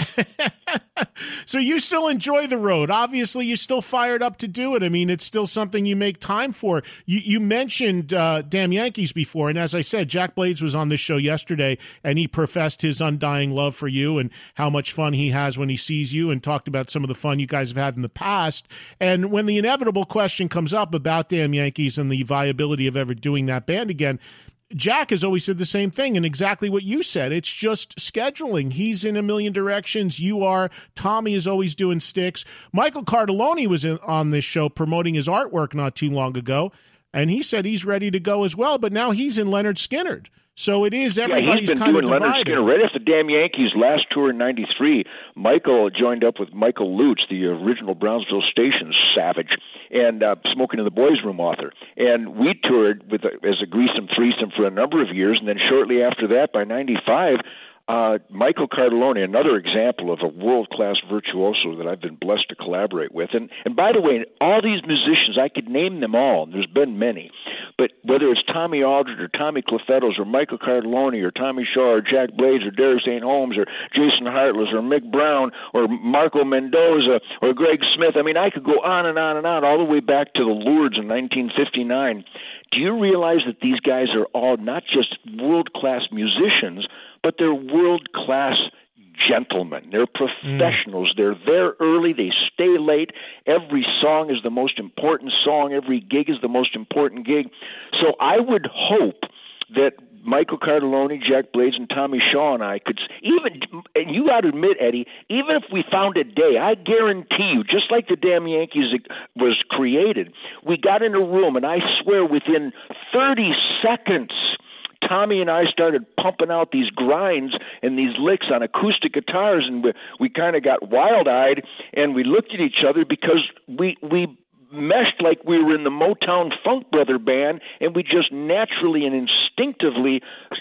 S3: So you still enjoy the road. Obviously, you're still fired up to do it. I mean, it's still something you make time for. You you mentioned uh, Damn Yankees before, and as I said, Jack Blades was on this show yesterday, and he professed his undying love for you and how much fun he has when he sees you and talked about some of the fun you guys have had in the past. And when the inevitable question comes up about Damn Yankees and the viability of ever doing that band again, Jack has always said the same thing and exactly what you said. It's just scheduling. He's in a million directions. You are. Tommy is always doing sticks. Michael Cardelloni was in, on this show promoting his artwork not too long ago, and he said he's ready to go as well, but now he's in Leonard Skinner. So it is, everybody's
S9: yeah,
S3: kind of divided.
S9: Leonard Skinner. Right after Damn Yankees' last tour in ninety-three, Michael joined up with Michael Lutz, the original Brownsville Station savage, and uh, Smoking in the Boys Room author. And we toured with a, as a Greasem Threesome for a number of years, and then shortly after that, by ninety-five, uh, Michael Cardelloni, another example of a world-class virtuoso that I've been blessed to collaborate with. And, and by the way, all these musicians, I could name them all, and there's been many. But whether it's Tommy Aldridge or Tommy Clefettos or Michael Cardelloni or Tommy Shaw or Jack Blades or Derek Saint Holmes or Jason Hartless or Mick Brown or Marco Mendoza or Greg Smith, I mean, I could go on and on and on all the way back to the Lourdes in nineteen fifty-nine. Do you realize that these guys are all not just world-class musicians, but they're world-class gentlemen. They're professionals. Mm. They're there early. They stay late. Every song is the most important song. Every gig is the most important gig. So I would hope that Michael Cardelloni, Jack Blades, and Tommy Shaw and I could even, and you got to admit, Eddie, even if we found a day, I guarantee you, just like the Damn Yankees was created, we got in a room, and I swear within thirty seconds, Tommy and I started pumping out these grinds and these licks on acoustic guitars, and we, we kind of got wild-eyed, and we looked at each other because we we meshed like we were in the Motown Funk Brother band, and we just naturally and instinctively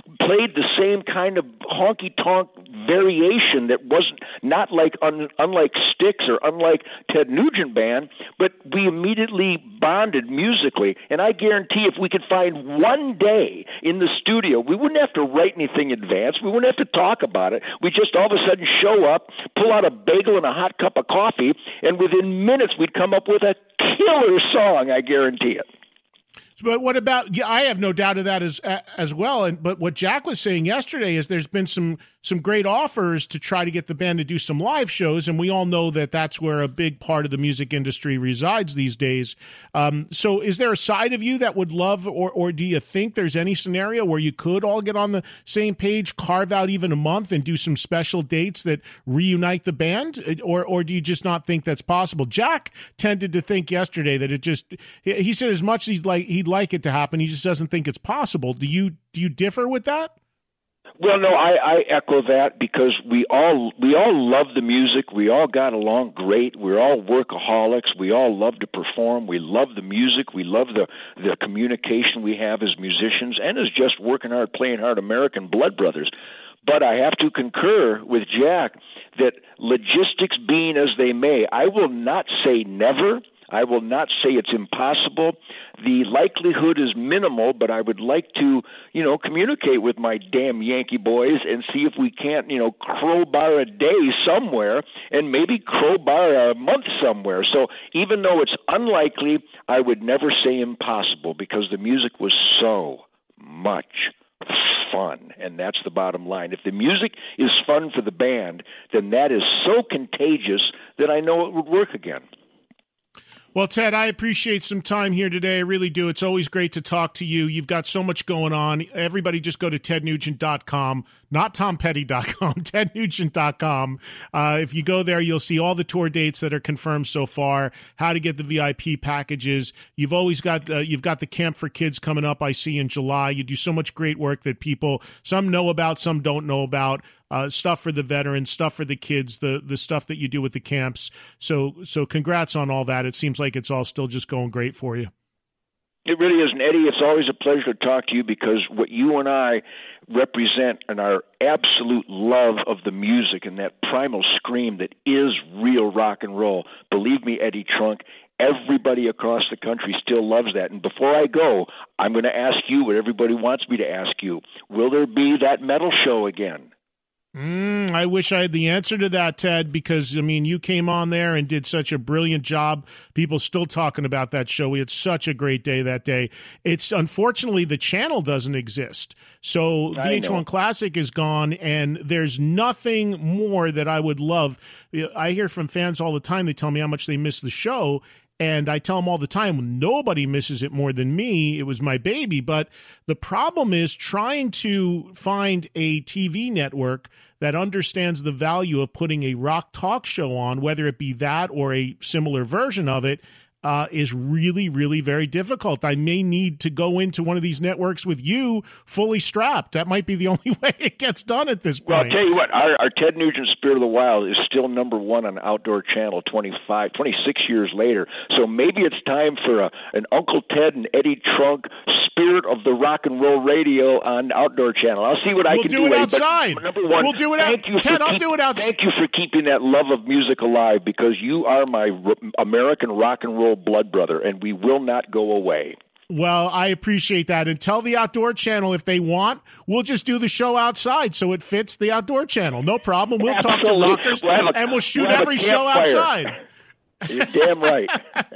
S9: played the same kind of honky-tonk variation that wasn't not like un, unlike Styx or unlike Ted Nugent Band, but we immediately bonded musically. And I guarantee if we could find one day in the studio, we wouldn't have to write anything in advance. We wouldn't have to talk about it. We just all of a sudden show up, pull out a bagel and a hot cup of coffee, and within minutes we'd come up with a killer song, I guarantee it.
S3: But what about? Yeah, I have no doubt of that as as well. And but what Jack was saying yesterday is there's been some some great offers to try to get the band to do some live shows, and we all know that that's where a big part of the music industry resides these days. Um, so, is there a side of you that would love, or or do you think there's any scenario where you could all get on the same page, carve out even a month, and do some special dates that reunite the band, or or do you just not think that's possible? Jack tended to think yesterday that it just he said as much as he'd like he'd like it to happen, he just doesn't think it's possible. Do you do you differ with that?
S9: Well, no, I, I echo that because we all we all love the music. We all got along great. We're all workaholics. We all love to perform. We love the music. We love the, the communication we have as musicians and as just working hard, playing hard American blood brothers. But I have to concur with Jack that logistics being as they may, I will not say never. I will not say it's impossible. The likelihood is minimal, but I would like to, you know, communicate with my damn Yankee boys and see if we can't, you know, crowbar a day somewhere and maybe crowbar a month somewhere. So even though it's unlikely, I would never say impossible because the music was so much fun, and that's the bottom line. If the music is fun for the band, then that is so contagious that I know it would work again.
S3: Well, Ted, I appreciate some time here today. I really do. It's always great to talk to you. You've got so much going on. Everybody just go to ted nugent dot com, not tom petty dot com, ted nugent dot com. Uh, if you go there, you'll see all the tour dates that are confirmed so far, how to get the V I P packages. You've always got uh, you've got the Camp for Kids coming up, I see, in July. You do so much great work that people, some know about, some don't know about. Uh, stuff for the veterans, stuff for the kids, the the stuff that you do with the camps. So so congrats on all that. It seems like it's all still just going great for you.
S9: It really is. And Eddie, it's always a pleasure to talk to you because what you and I represent and our absolute love of the music and that primal scream that is real rock and roll. Believe me, Eddie Trunk, everybody across the country still loves that. And before I go, I'm going to ask you what everybody wants me to ask you. Will there be that metal show again?
S3: Mm, I wish I had the answer to that, Ted, because, I mean, you came on there and did such a brilliant job. People still talking about that show. We had such a great day that day. It's unfortunately the channel doesn't exist. So V H one Classic is gone, and there's nothing more that I would love. I hear from fans all the time. They tell me how much they miss the show. And I tell them all the time, nobody misses it more than me. It was my baby. But the problem is trying to find a T V network that understands the value of putting a rock talk show on, whether it be that or a similar version of it, uh, is really, really very difficult. I may need to go into one of these networks with you fully strapped. That might be the only way it gets done at this point.
S9: Well, I'll tell you what, our, our Ted Nugent Spirit of the Wild is still number one on Outdoor Channel twenty-five, twenty-six years later. So maybe it's time for a, an Uncle Ted and Eddie Trunk Spirit of the Rock and Roll Radio on Outdoor Channel. I'll see what I
S3: we'll
S9: can do.
S3: We'll do it
S9: Eddie,
S3: outside.
S9: Number one,
S3: we'll do it
S9: thank
S3: out-
S9: you
S3: Ted,
S9: for
S3: I'll
S9: keep,
S3: do it outside.
S9: Thank you for keeping that love of music alive because you are my r- American rock and roll blood brother, and we will not go away.
S3: Well, I appreciate that. And tell the Outdoor Channel if they want, we'll just do the show outside so it fits the Outdoor Channel. No problem. We'll
S9: Absolutely.
S3: talk to rockers,
S9: we'll a,
S3: and we'll shoot
S9: we'll
S3: every show outside.
S9: You're damn right.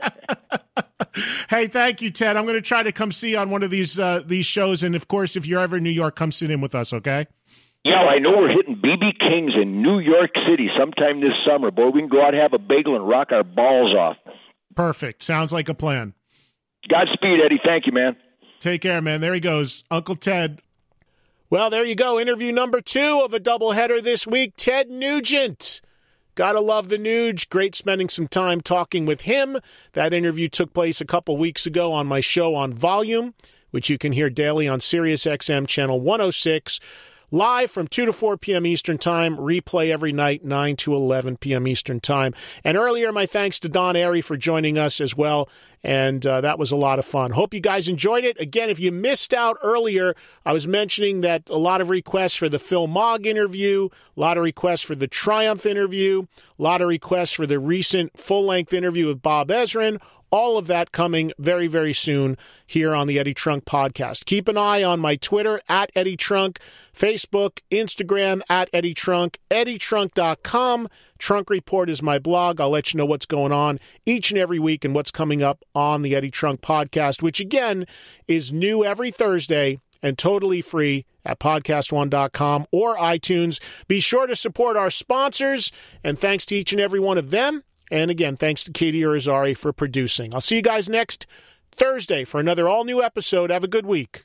S3: Hey, thank you, Ted. I'm going to try to come see you on one of these uh, these shows. And, of course, if you're ever in New York, come sit in with us, okay?
S9: Yeah, I know we're hitting B B King's in New York City sometime this summer. Boy, we can go out and have a bagel and rock our balls off.
S3: Perfect. Sounds like a plan.
S9: Godspeed, Eddie. Thank you, man.
S3: Take care, man. There he goes, Uncle Ted. Well, there you go. Interview number two of a doubleheader this week, Ted Nugent. Gotta love the Nuge. Great spending some time talking with him. That interview took place a couple weeks ago on my show on Volume, which you can hear daily on Sirius X M channel one oh six. live from two to four p.m. Eastern Time, replay every night, nine to eleven p.m. Eastern Time. And earlier, my thanks to Don Airy for joining us as well, and uh, that was a lot of fun. Hope you guys enjoyed it. Again, if you missed out earlier, I was mentioning that a lot of requests for the Phil Mogg interview, a lot of requests for the Triumph interview, a lot of requests for the recent full-length interview with Bob Ezrin. All of that coming very, very soon here on the Eddie Trunk Podcast. Keep an eye on my Twitter, at Eddie Trunk, Facebook, Instagram, at Eddie Trunk, eddie trunk dot com. Trunk Report is my blog. I'll let you know what's going on each and every week and what's coming up on the Eddie Trunk Podcast, which, again, is new every Thursday and totally free at podcast one dot com or iTunes. Be sure to support our sponsors, and thanks to each and every one of them. And again, thanks to Katie Irizarry for producing. I'll see you guys next Thursday for another all-new episode. Have a good week.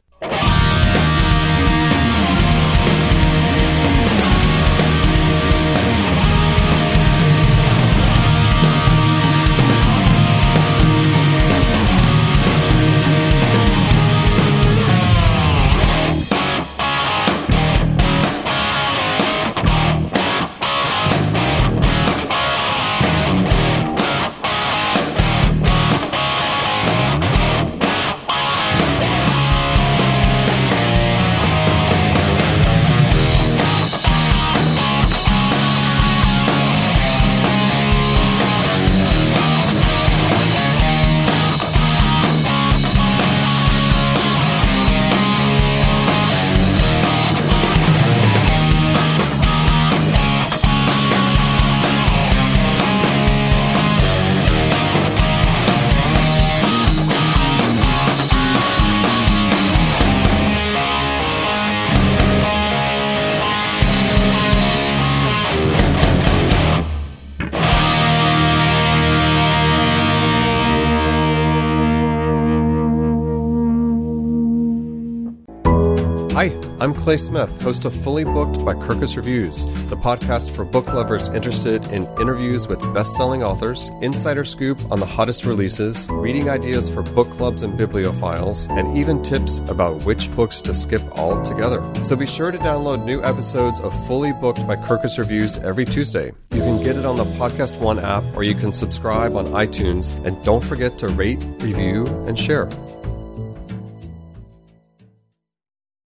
S10: Hi, I'm Clay Smith, host of Fully Booked by Kirkus Reviews, the podcast for book lovers interested in interviews with best-selling authors, insider scoop on the hottest releases, reading ideas for book clubs and bibliophiles, and even tips about which books to skip altogether. So be sure to download new episodes of Fully Booked by Kirkus Reviews every Tuesday. You can get it on the Podcast One app, or you can subscribe on iTunes, and don't forget to rate, review, and share.